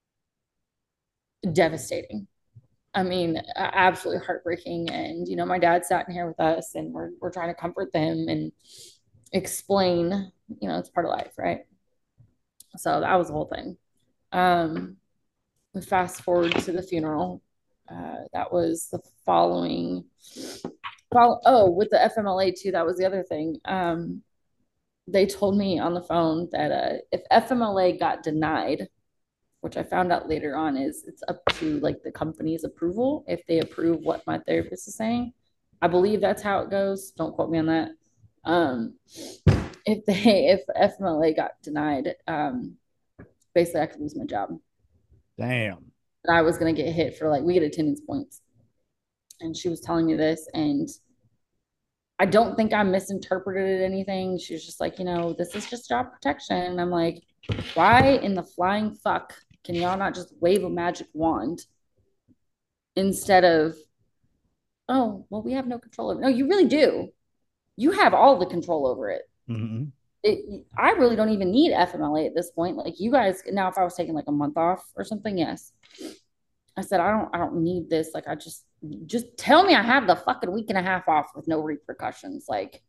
devastating. I mean, absolutely heartbreaking. And, you know, my dad sat in here with us and we're, we're trying to comfort them and explain, you know, it's part of life, right? So that was the whole thing. Um, we fast forward to the funeral. Uh, that was the following, follow, oh, with the F M L A too, that was the other thing. Um, they told me on the phone that uh, if F M L A got denied, which I found out later on is it's up to like the company's approval if they approve what my therapist is saying. I believe that's how it goes. Don't quote me on that. Um, if they if F M L A got denied, um, basically I could lose my job. Damn. And I was gonna get hit for like we get attendance points. And she was telling me this, and I don't think I misinterpreted anything. She was just like, you know, this is just job protection. And I'm like, why in the flying fuck can y'all not just wave a magic wand instead of, oh, well, we have no control over it? No, you really do. You have all the control over it. Mm-hmm. It, I really don't even need F M L A at this point. Like you guys, now if I was taking like a month off or something, yes. I said, I don't, I don't need this. Like, I just, just tell me I have the fucking week and a half off with no repercussions. Like,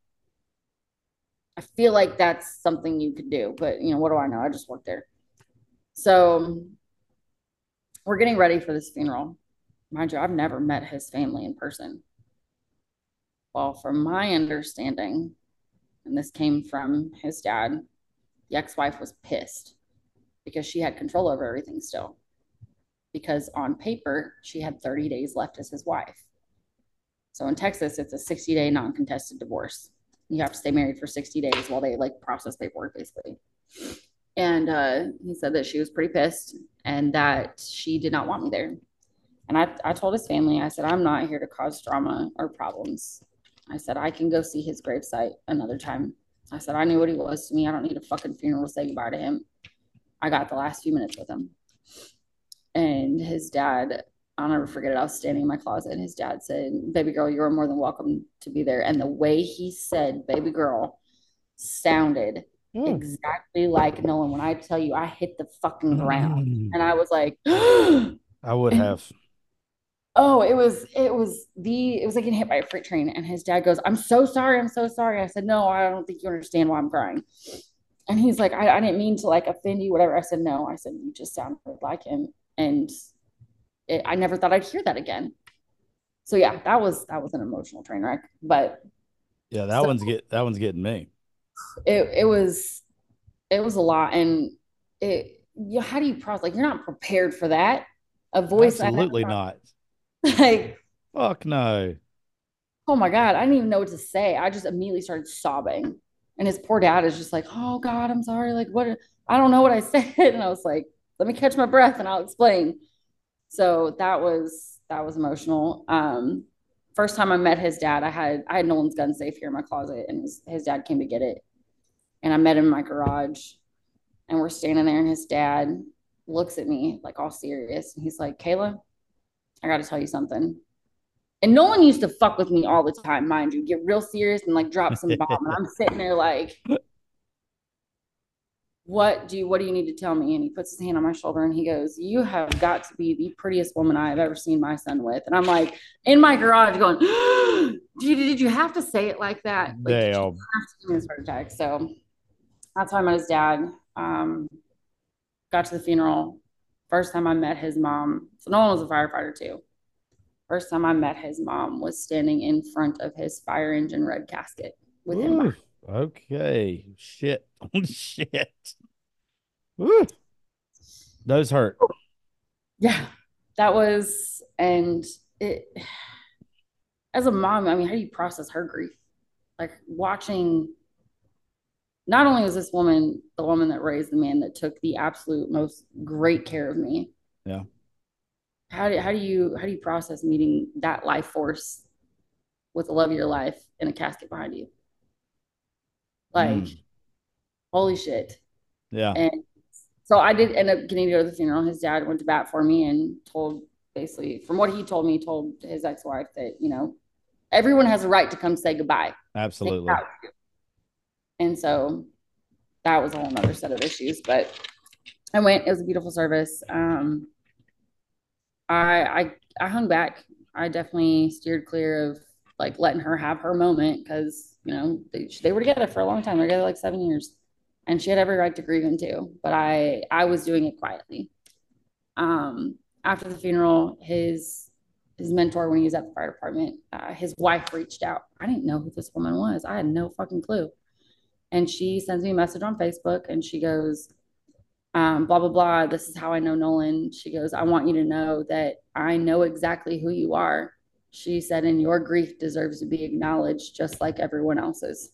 I feel like that's something you could do, but you know, what do I know? I just worked there. So we're getting ready for this funeral. Mind you, I've never met his family in person. Well, from my understanding, and this came from his dad, the ex-wife was pissed because she had control over everything still. Because on paper, she had thirty days left as his wife. So in Texas, it's a sixty day non-contested divorce. You have to stay married for sixty days while they like process paperwork, basically. And uh, he said that she was pretty pissed and that she did not want me there. And I, I told his family, I said, I'm not here to cause drama or problems. I said, I can go see his gravesite another time. I said, I knew what he was to me. I don't need a fucking funeral to say goodbye to him. I got the last few minutes with him. And his dad, I'll never forget it. I was standing in my closet and his dad said, baby girl, you're more than welcome to be there. And the way he said, baby girl, sounded mm. exactly like Nolan. When I tell you, I hit the fucking ground. Mm. And I was like, I would and, have. Oh, it was, it was the, it was like getting hit by a freight train. And his dad goes, I'm so sorry. I'm so sorry. I said, no, I don't think you understand why I'm crying. And he's like, I, I didn't mean to like offend you, whatever. I said, no. I said, you just sounded like him. And it, I never thought I'd hear that again. So yeah, that was that was an emotional train wreck. But yeah, that so, one's get that one's getting me. It it was it was a lot, and it you know, how do you process? Like you're not prepared for that. A voice, absolutely not. Like fuck no. Oh my god, I didn't even know what to say. I just immediately started sobbing, and his poor dad is just like, "Oh God, I'm sorry. Like what? I don't know what I said." And I was like, let me catch my breath and I'll explain. So that was, that was emotional. Um, first time I met his dad, I had, I had Nolan's gun safe here in my closet and his, his dad came to get it. And I met him in my garage and we're standing there and his dad looks at me like all serious. And he's like, Kayla, I got to tell you something. And Nolan used to fuck with me all the time, mind you, get real serious and like drop some bomb. And I'm sitting there like, what do you what do you need to tell me? And he puts his hand on my shoulder and he goes, you have got to be the prettiest woman I have ever seen my son with. And I'm like in my garage going, did, did you have to say it like that? Like, did you have Damn. to give me this heart attack? So that's how I met his dad. Um, got to the funeral. First time I met his mom. So Nolan was a firefighter too. First time I met his mom was standing in front of his fire engine red casket with him. Ooh, okay. Shit. Shit. Ooh. Those hurt. Yeah, that was, and it, as a mom, I mean, how do you process her grief? Like watching, not only was this woman the woman that raised the man that took the absolute most great care of me. Yeah. How do, how do you, how do you process meeting that life force with the love of your life in a casket behind you? Like, Mm. holy shit. Yeah. And so I did end up getting to go to the funeral. His dad went to bat for me and told, basically, from what he told me, told his ex-wife that, you know, everyone has a right to come say goodbye. Absolutely. And so that was a whole nother set of issues. But I went, it was a beautiful service. Um, I, I, I hung back. I definitely steered clear of like letting her have her moment because, you know, they, they were together for a long time. They're together like seven years and she had every right to grieve him too. But I, I was doing it quietly. Um, after the funeral, his, his mentor, when he was at the fire department, uh, his wife reached out. I didn't know who this woman was. I had no fucking clue. And she sends me a message on Facebook and she goes, um, blah, blah, blah. This is how I know Nolan. She goes, I want you to know that I know exactly who you are. She said, and your grief deserves to be acknowledged just like everyone else's.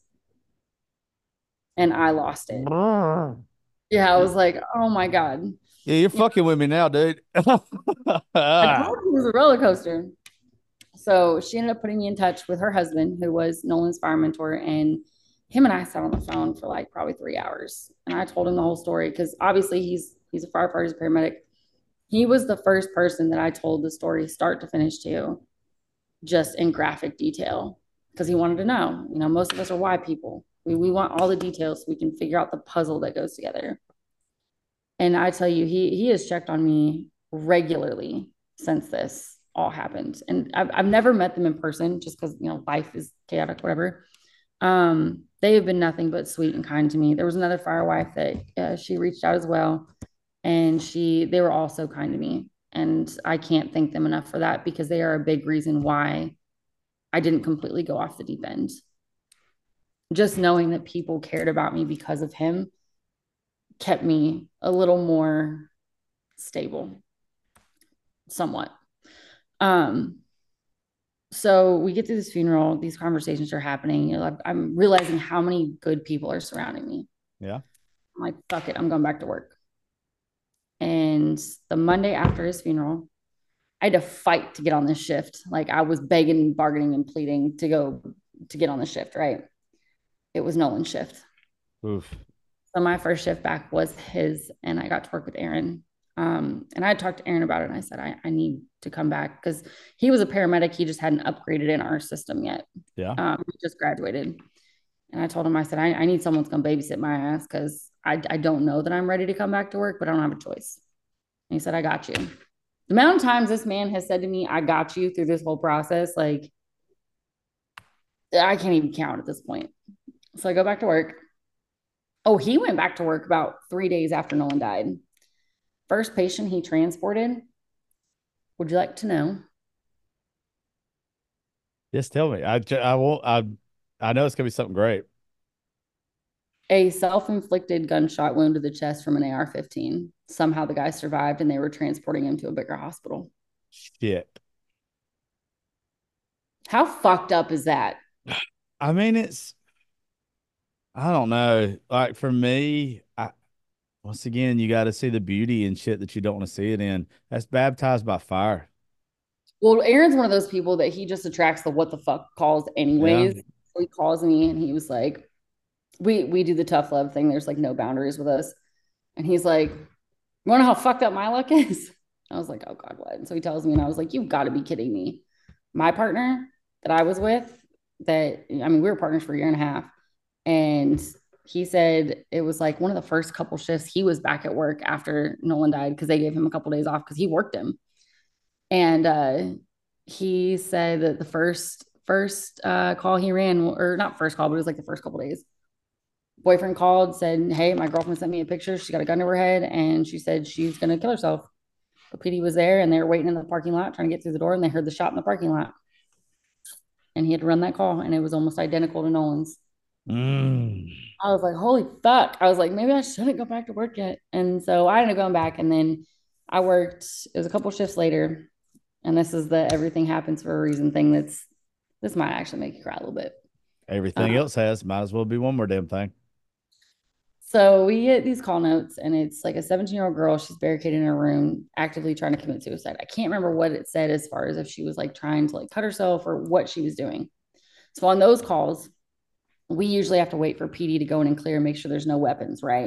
And I lost it. Yeah, I was like, oh my God. Yeah, you're fucking with me now, dude. I told you it was a roller coaster. So she ended up putting me in touch with her husband, who was Nolan's fire mentor, and him and I sat on the phone for like probably three hours. And I told him the whole story because obviously he's he's a firefighter, he's a paramedic. He was the first person that I told the story start to finish to, just in graphic detail, because he wanted to know. You know, most of us are why people. We we want all the details so we can figure out the puzzle that goes together. And I tell you, he he has checked on me regularly since this all happened. And I've, I've never met them in person just because, you know, life is chaotic, whatever. Um, they have been nothing but sweet and kind to me. There was another fire wife that uh, she reached out as well. And she, they were all so kind to me. And I can't thank them enough for that because they are a big reason why I didn't completely go off the deep end. Just knowing that people cared about me because of him kept me a little more stable, somewhat. Um, so we get to this funeral, these conversations are happening. You know, I'm realizing how many good people are surrounding me. Yeah. I'm like, fuck it, I'm going back to work. And the Monday after his funeral, I had to fight to get on this shift. Like I was begging, bargaining, and pleading to go to get on the shift, right? It was Nolan's shift. Oof. So my first shift back was his, and I got to work with Aaron. Um, and I talked to Aaron about it, and I said, I, I need to come back because he was a paramedic. He just hadn't upgraded in our system yet. Yeah. Um, he just graduated. And I told him, I said, I, I need someone that's going to babysit my ass because I, I don't know that I'm ready to come back to work, but I don't have a choice. And he said, I got you. The amount of times this man has said to me, I got you through this whole process, like, I can't even count at this point. So I go back to work. Oh, he went back to work about three days after Nolan died. First patient he transported, would you like to know? Just tell me. I, I won't. I, I know it's going to be something great. A self-inflicted gunshot wound to the chest from an A R fifteen. Somehow the guy survived and they were transporting him to a bigger hospital. Shit. How fucked up is that? I mean, it's, I don't know. Like for me, I, once again, you got to see the beauty and shit that you don't want to see it in. That's baptized by fire. Well, Aaron's one of those people that he just attracts the what the fuck calls anyways. Yeah. So he calls me and he was like, we we do the tough love thing. There's like no boundaries with us. And he's like, you want to know how fucked up my luck is? I was like, oh God, what? And so he tells me, and I was like, you've got to be kidding me. My partner that I was with, that I mean, we were partners for a year and a half. And he said it was like one of the first couple shifts he was back at work after Nolan died because they gave him a couple days off because he worked him. And uh, he said that the first first uh, call he ran, or not first call, but it was like the first couple days. Boyfriend called, said, "Hey, my girlfriend sent me a picture. She got a gun to her head, and she said she's gonna kill herself." The P D was there, and they were waiting in the parking lot trying to get through the door, and they heard the shot in the parking lot. And he had to run that call, and it was almost identical to Nolan's. Mm. I was like, holy fuck. I was like, maybe I shouldn't go back to work yet. And so I ended up going back, and then I worked, it was a couple shifts later. And this is the everything happens for a reason thing. That's this might actually make you cry a little bit. Everything Uh, else has. Might as well be one more damn thing. so we get these call notes, and it's like a seventeen year old girl. She's barricaded in her room, actively trying to commit suicide. I can't remember what it said as far as if she was like trying to like cut herself or what she was doing. So on those calls, we usually have to wait for P D to go in and clear and make sure there's no weapons, right?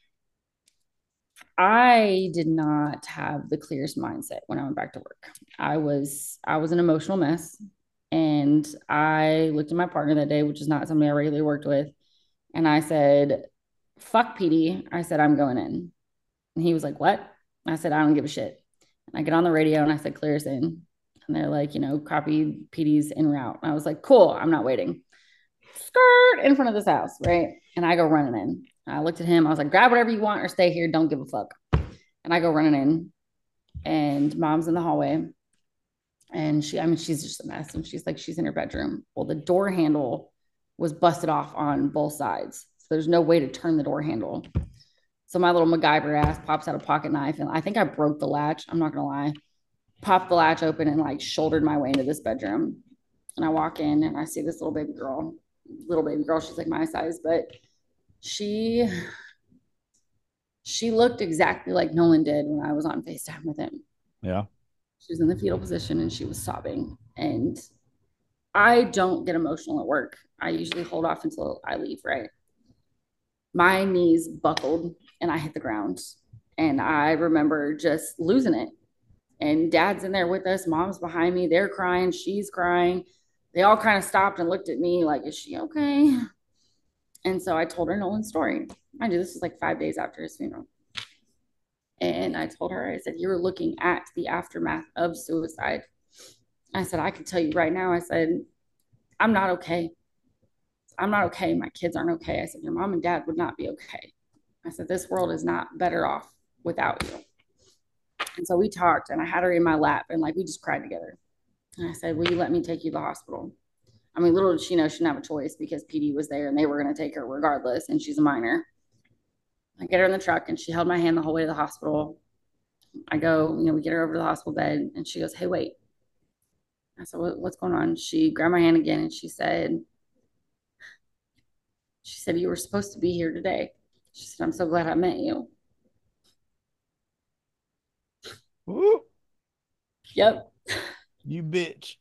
I did not have the clearest mindset when I went back to work. I was I was an emotional mess, and I looked at my partner that day, which is not somebody I regularly worked with, and I said, "Fuck P D." I said, "I'm going in." And he was like, "What?" I said, "I don't give a shit." And I get on the radio and I said, "Clear us in." And they're like, you know, copy P D's en route. And I was like, "Cool, I'm not waiting." Skirt in front of this house, right? And I go running in. I looked at him. I was like, "Grab whatever you want or stay here. Don't give a fuck." And I go running in, and mom's in the hallway. And she, I mean, she's just a mess. And she's like, she's in her bedroom. Well, the door handle was busted off on both sides. So there's no way to turn the door handle. So my little MacGyver ass pops out a pocket knife. And I think I broke the latch. I'm not going to lie. Popped the latch open and like shouldered my way into this bedroom. And I walk in and I see this little baby girl, little baby girl. She's like my size, but she she looked exactly like Nolan did when I was on FaceTime with him. Yeah. She was in the fetal position and she was sobbing. And I don't get emotional at work. I usually hold off until I leave, right? My knees buckled and I hit the ground. And I remember just losing it. And dad's in there with us, mom's behind me, they're crying, she's crying. They all kind of stopped and looked at me like, is she okay? And so I told her Nolan's story. Mind you, this was like five days after his funeral. And I told her, I said, "You're looking at the aftermath of suicide." I said, "I can tell you right now," I said, "I'm not okay. I'm not okay. My kids aren't okay." I said, "Your mom and dad would not be okay." I said, "This world is not better off without you." And so we talked, and I had her in my lap, and like we just cried together. And I said, "Will you let me take you to the hospital?" I mean, little did she know she didn't have a choice because P D was there and they were going to take her regardless, and she's a minor. I get her in the truck, and she held my hand the whole way to the hospital. I go, you know, we get her over to the hospital bed, and she goes, "Hey, wait." I said, what, "What's going on?" She grabbed my hand again, and she said, she said, "You were supposed to be here today." She said, "I'm so glad I met you." Ooh, Yep. you bitch.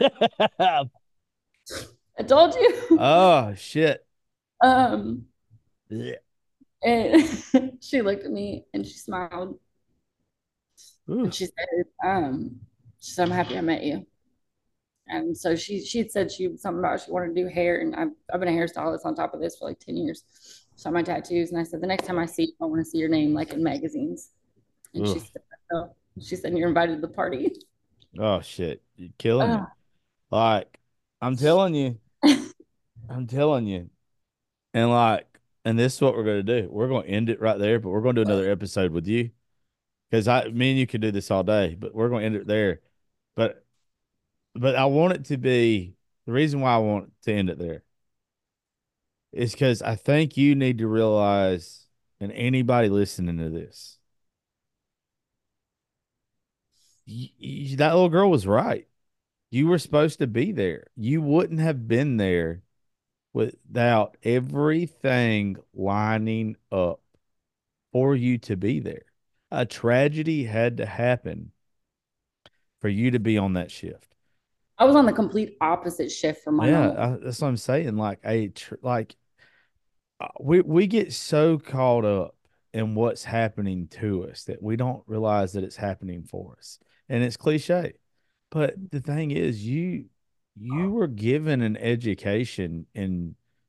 I told you. Oh shit. um, Yeah. and she looked at me and she smiled Ooh. and she said, um, she said, "I'm happy I met you." And so she she had said she something about she wanted to do hair, and I've I've been a hairstylist on top of this for like ten years. Saw my tattoos, and I said, "The next time I see you, I want to see your name like in magazines." And she Ooh. said, "Oh." She said, "You're invited to the party." Oh shit. You're killing me. Uh, Like, I'm telling you, I'm telling you. And like, and this is what we're gonna do. We're gonna end it right there, but we're gonna do another episode with you. Because I me and you could do this all day, but we're gonna end it there. But but I want it to be the reason why I want to end it there is because I think you need to realize, and anybody listening to this, y y that little girl was right. You were supposed to be there. You wouldn't have been there without everything lining up for you to be there. A tragedy had to happen for you to be on that shift. I was on the complete opposite shift from my Yeah, normal. I, that's what I'm saying. Like a tr like uh, we we get so caught up in what's happening to us that we don't realize that it's happening for us. And it's cliche. But the thing is you you were given an education in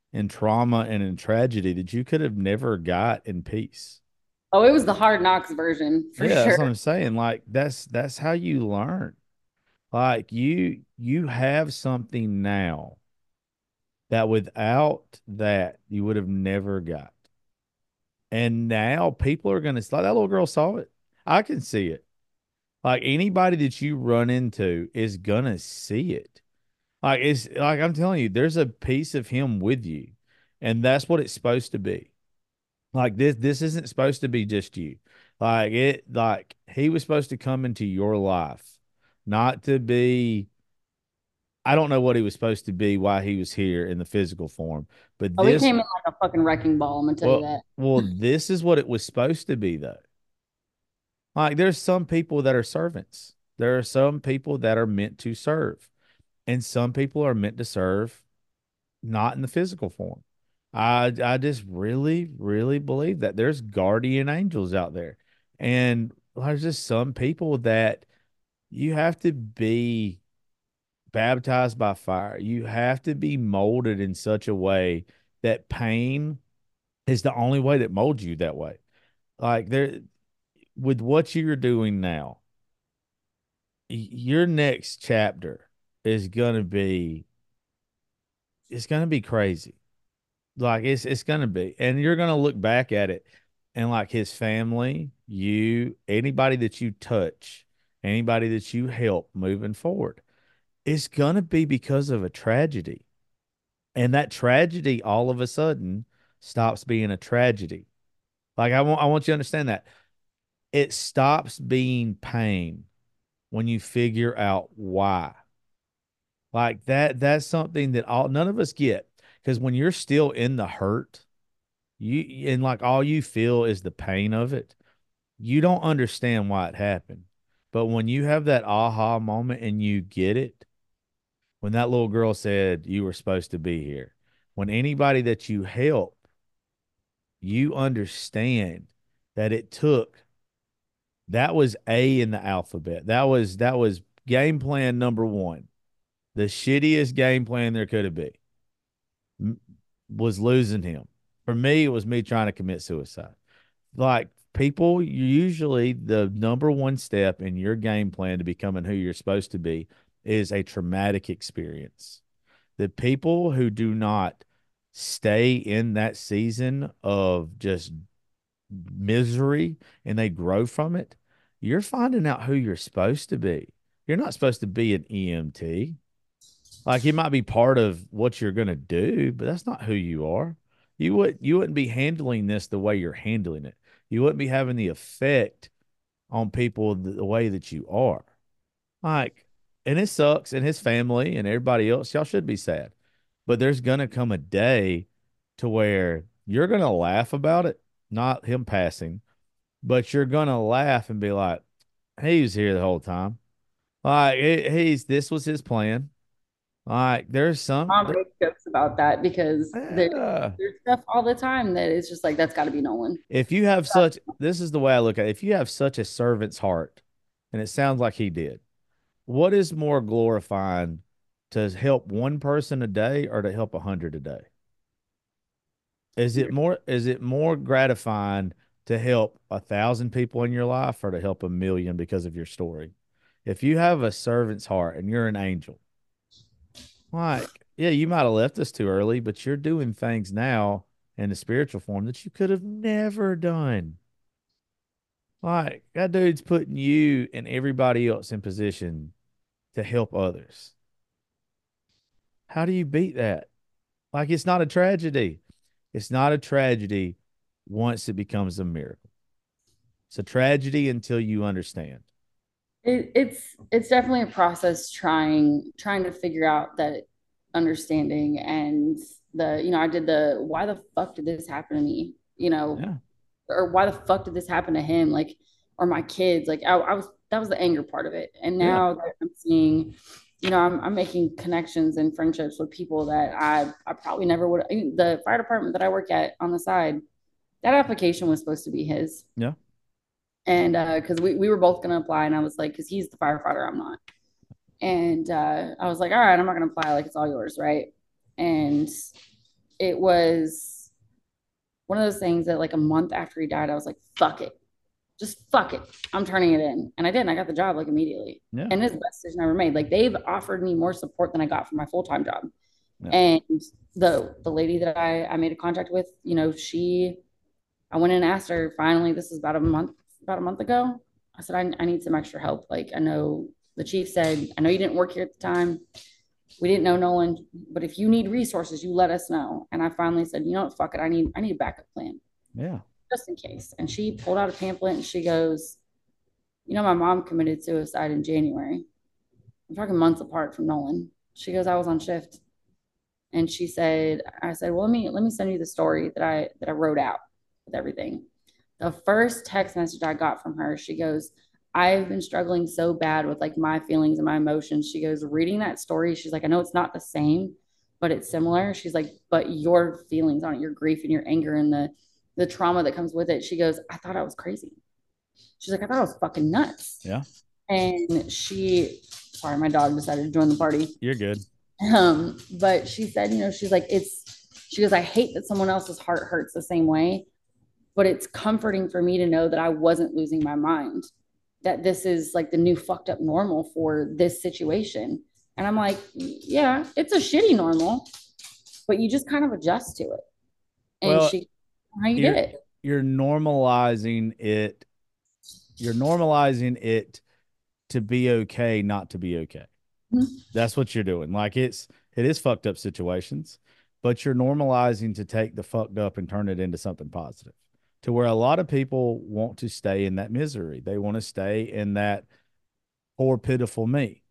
in trauma and in tragedy that you could have never got in peace. Oh, it was the hard knocks version for Yeah, that's what sure. I'm saying. Like that's that's how you learn. Like you you have something now that without that you would have never got. And now people are gonna like that little girl saw it. I can see it. Like anybody that you run into is gonna see it. Like it's like I'm telling you, there's a piece of him with you, and that's what it's supposed to be. Like this, this isn't supposed to be just you. Like it, like he was supposed to come into your life, not to be. I don't know what he was supposed to be, why he was here in the physical form, but Oh, he this, came in like a fucking wrecking ball. I'm gonna tell you well, that. well, this is what it was supposed to be, though. Like there's some people that are servants. There are some people that are meant to serve, and some people are meant to serve not in the physical form. I I just really, really believe that there's guardian angels out there. And there's just some people that you have to be baptized by fire. You have to be molded in such a way that pain is the only way that molds you that way. Like there with what you're doing now, your next chapter is gonna be it's gonna be crazy. Like it's it's gonna be, and you're gonna look back at it, and like his family, you, anybody that you touch, anybody that you help moving forward, it's gonna be because of a tragedy, and that tragedy all of a sudden stops being a tragedy. Like I want I want you to understand that it stops being pain when you figure out why. Like that that's something that all none of us get because when you're still in the hurt you and like all you feel is the pain of it. You don't understand why it happened. But when you have that aha moment and you get it, when that little girl said you were supposed to be here, when anybody that you help, you understand that it took that was A in the alphabet. That was that was game plan number one. The shittiest game plan there could have been was losing him. For me, it was me trying to commit suicide. Like people, usually the number one step in your game plan to becoming who you're supposed to be is a traumatic experience. The people who do not stay in that season of just misery and they grow from it, you're finding out who you're supposed to be. You're not supposed to be an E M T. Like it might be part of what you're going to do, but that's not who you are. You would you wouldn't be handling this the way you're handling it. You wouldn't be having the effect on people the, the way that you are. Like, and it sucks, and his family and everybody else, y'all should be sad. But there's gonna come a day to where you're gonna laugh about it, not him passing, but you're gonna laugh and be like, he was here the whole time. Like he, he's this was his plan. Like there's some Mom there, makes jokes about that because there, yeah. there's stuff all the time that it's just like that's got to be Nolan. If you have such, this is the way I look at it. If you have such a servant's heart, and it sounds like he did, what is more glorifying to help one person a day or to help a hundred a day? Is it more, is it more gratifying to help a thousand people in your life or to help a million because of your story? If you have a servant's heart and you're an angel, like, yeah, you might have left us too early, but you're doing things now in the spiritual form that you could have never done. Like that dude's putting you and everybody else in position to help others. How do you beat that? Like it's not a tragedy. It's not a tragedy once it becomes a miracle. It's a tragedy until you understand. It, it's it's definitely a process trying trying to figure out that understanding and the you know I did the why the fuck did this happen to me, you know, Yeah. or why the fuck did this happen to him, like, or my kids, like I, I was that was the anger part of it. And Yeah. now that I'm seeing, you know, I'm, I'm making connections and friendships with people that I I probably never would. The fire department that I work at on the side, that application was supposed to be his. Yeah. And uh because we, we were both going to apply, and I was like, because he's the firefighter, I'm not. And uh I was like, all right, I'm not going to apply, like it's all yours, right? And it was one of those things that like a month after he died, I was like, fuck it. Just fuck it. I'm turning it in. And I did. And I got the job like immediately. Yeah. And it's the best decision I ever made. Like they've offered me more support than I got from my full-time job. Yeah. And the the lady that I, I made a contract with, you know, she I went in and asked her finally, this is about a month, about a month ago. I said, I, I need some extra help. Like I know the chief said, I know you didn't work here at the time. We didn't know Nolan, but if you need resources, you let us know. And I finally said, you know what, fuck it. I need I need a backup plan. Yeah. Just in case. And she pulled out a pamphlet and she goes, you know, my mom committed suicide in January. I'm talking months apart from Nolan. She goes, I was on shift. And she said, I said, well, let me let me send you the story that I that I wrote out with everything. The first text message I got from her, she goes, I've been struggling so bad with like my feelings and my emotions. She goes, reading that story, she's like, I know it's not the same, but it's similar. She's like, but your feelings on it, your grief and your anger and the the trauma that comes with it. She goes, I thought I was crazy. She's like, I thought I was fucking nuts. Yeah. And she, sorry, my dog decided to join the party. You're good. Um, but she said, you know, she's like, it's, she goes, I hate that someone else's heart hurts the same way, but it's comforting for me to know that I wasn't losing my mind, that this is like the new fucked up normal for this situation. And I'm like, yeah, it's a shitty normal, but you just kind of adjust to it. And Well, she, how you you're, did it. You're normalizing it. You're normalizing it to be okay, not to be okay. Mm-hmm. That's what you're doing. Like it's, it is fucked up situations, but you're normalizing to take the fucked up and turn it into something positive, to where a lot of people want to stay in that misery. They want to stay in that poor, pitiful me.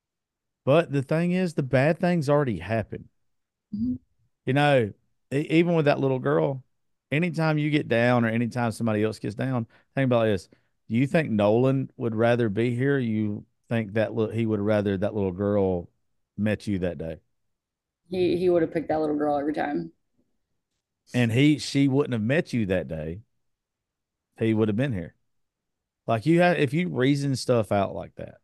But the thing is, the bad things already happened. Mm-hmm. You know, even with that little girl, anytime you get down or anytime somebody else gets down, think about this. Do you think Nolan would rather be here? Or you think that li- he would rather that little girl met you that day? He he would have picked that little girl every time. And he she wouldn't have met you that day. He would have been here. Like you have, if you reason stuff out like that,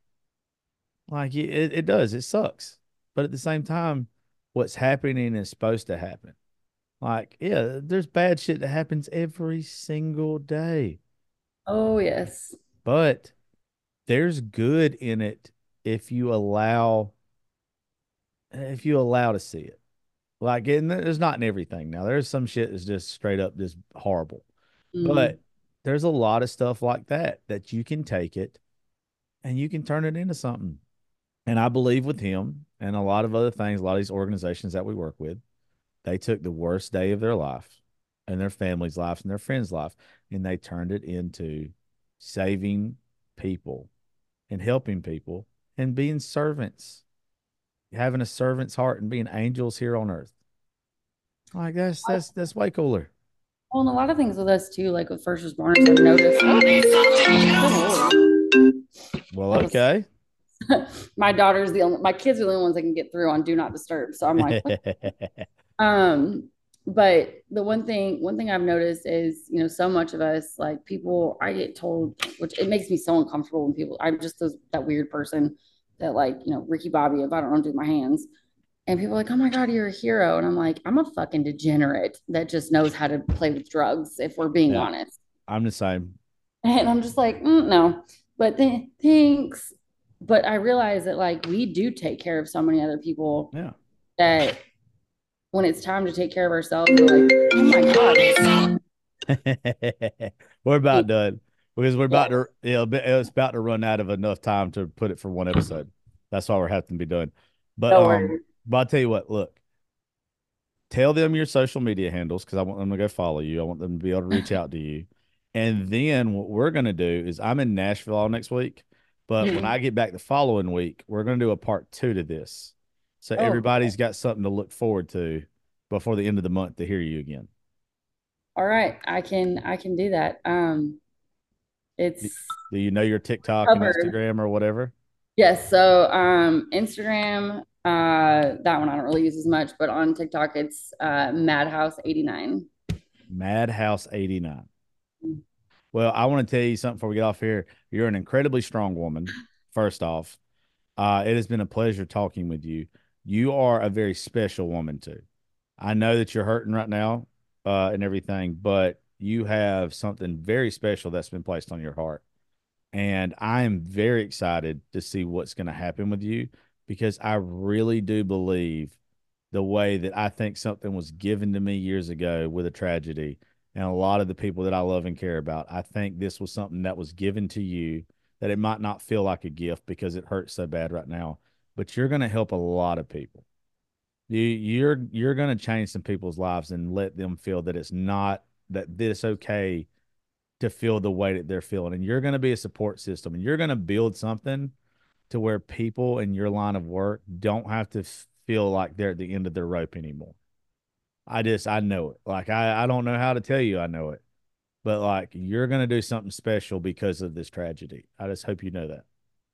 like it, it does, it sucks. But at the same time, what's happening is supposed to happen. Like, yeah, there's bad shit that happens every single day. Oh, yes. But there's good in it if you allow if you allow to see it. Like, and there's not in everything. Now, there's some shit that's just straight up just horrible. Mm. But there's a lot of stuff like that that you can take it and you can turn it into something. And I believe with him and a lot of other things, a lot of these organizations that we work with, they took the worst day of their life and their family's life and their friends' life, and they turned it into saving people and helping people and being servants, having a servant's heart and being angels here on earth. Like that's that's that's way cooler. Well, and a lot of things with us too, like with first responders, I've noticed. Well, okay. My daughter's the only, my kids are the only ones that can get through on do not disturb. So I'm like, um, but the one thing, one thing I've noticed is, you know, so much of us, like people, I get told, which it makes me so uncomfortable when people, I'm just those, that weird person that like, you know, Ricky Bobby, if I don't undo my hands, and people are like, oh my God, you're a hero. And I'm like, I'm a fucking degenerate that just knows how to play with drugs, if we're being yeah, honest. I'm the same. And I'm just like, mm, no, but th- thanks. But I realize that like we do take care of so many other people. Yeah. That when it's time to take care of ourselves, we're like, oh my God. We're about done because we're about yeah. to, you know, it's about to run out of enough time to put it for one episode. That's why we're having to be done. But, no um, but I'll tell you what, look, tell them your social media handles because I want them to go follow you. I want them to be able to reach out to you. And then what we're going to do is I'm in Nashville all next week. But mm-hmm. when I get back the following week, we're going to do a part two to this. So oh, everybody's okay. got something to look forward to before the end of the month to hear you again. All right. I can, I can do that. Um, it's. Do, do you know your TikTok covered. and Instagram or whatever? Yes. So um, Instagram, uh, that one I don't really use as much, but on TikTok, it's uh, Madhouse eighty-nine. Madhouse eighty-nine. Mm-hmm. Well, I want to tell you something before we get off here. You're an incredibly strong woman, first off. Uh, it has been a pleasure talking with you. You are a very special woman, too. I know that you're hurting right now, uh, and everything, but you have something very special that's been placed on your heart. And I am very excited to see what's going to happen with you because I really do believe the way that I think something was given to me years ago with a tragedy and a lot of the people that I love and care about. I think this was something that was given to you that it might not feel like a gift because it hurts so bad right now, but you're going to help a lot of people. You you're you're going to change some people's lives and let them feel that it's not that this okay to feel the way that they're feeling. And you're going to be a support system and you're going to build something to where people in your line of work don't have to feel like they're at the end of their rope anymore. I just, I know it. Like, I, I don't know how to tell you I know it, but like, you're going to do something special because of this tragedy. I just hope you know that.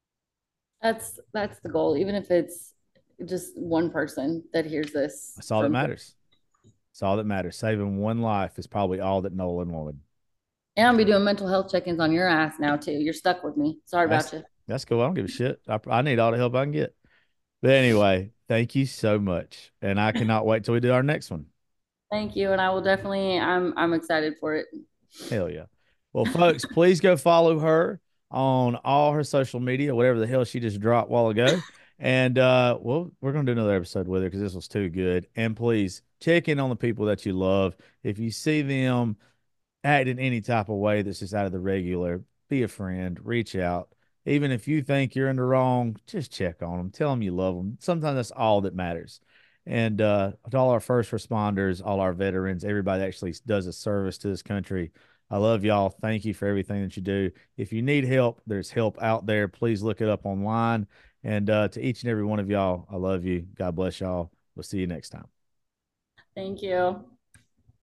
That's that's the goal, even if it's just one person that hears this That's all that from. matters. That's all that matters. Saving one life is probably all that Nolan wanted. And I'll be doing mental health check-ins on your ass now too. You're stuck with me. Sorry That's, about you. that's cool. I don't give a shit. I, I need all the help I can get. But anyway, thank you so much. And I cannot wait till we do our next one. Thank you. And I will definitely I'm I'm excited for it. Hell yeah. Well, folks, please go follow her on all her social media, whatever the hell she just dropped a while ago. And uh, well, we're gonna do another episode with her because this was too good. And please check in on the people that you love. If you see them act in any type of way that's just out of the regular, be a friend, reach out. Even if you think you're in the wrong, just check on them. Tell them you love them. Sometimes that's all that matters. And uh, to all our first responders, all our veterans, everybody that actually does a service to this country, I love y'all. Thank you for everything that you do. If you need help, there's help out there. Please look it up online. And uh, to each and every one of y'all, I love you. God bless y'all. We'll see you next time. Thank you.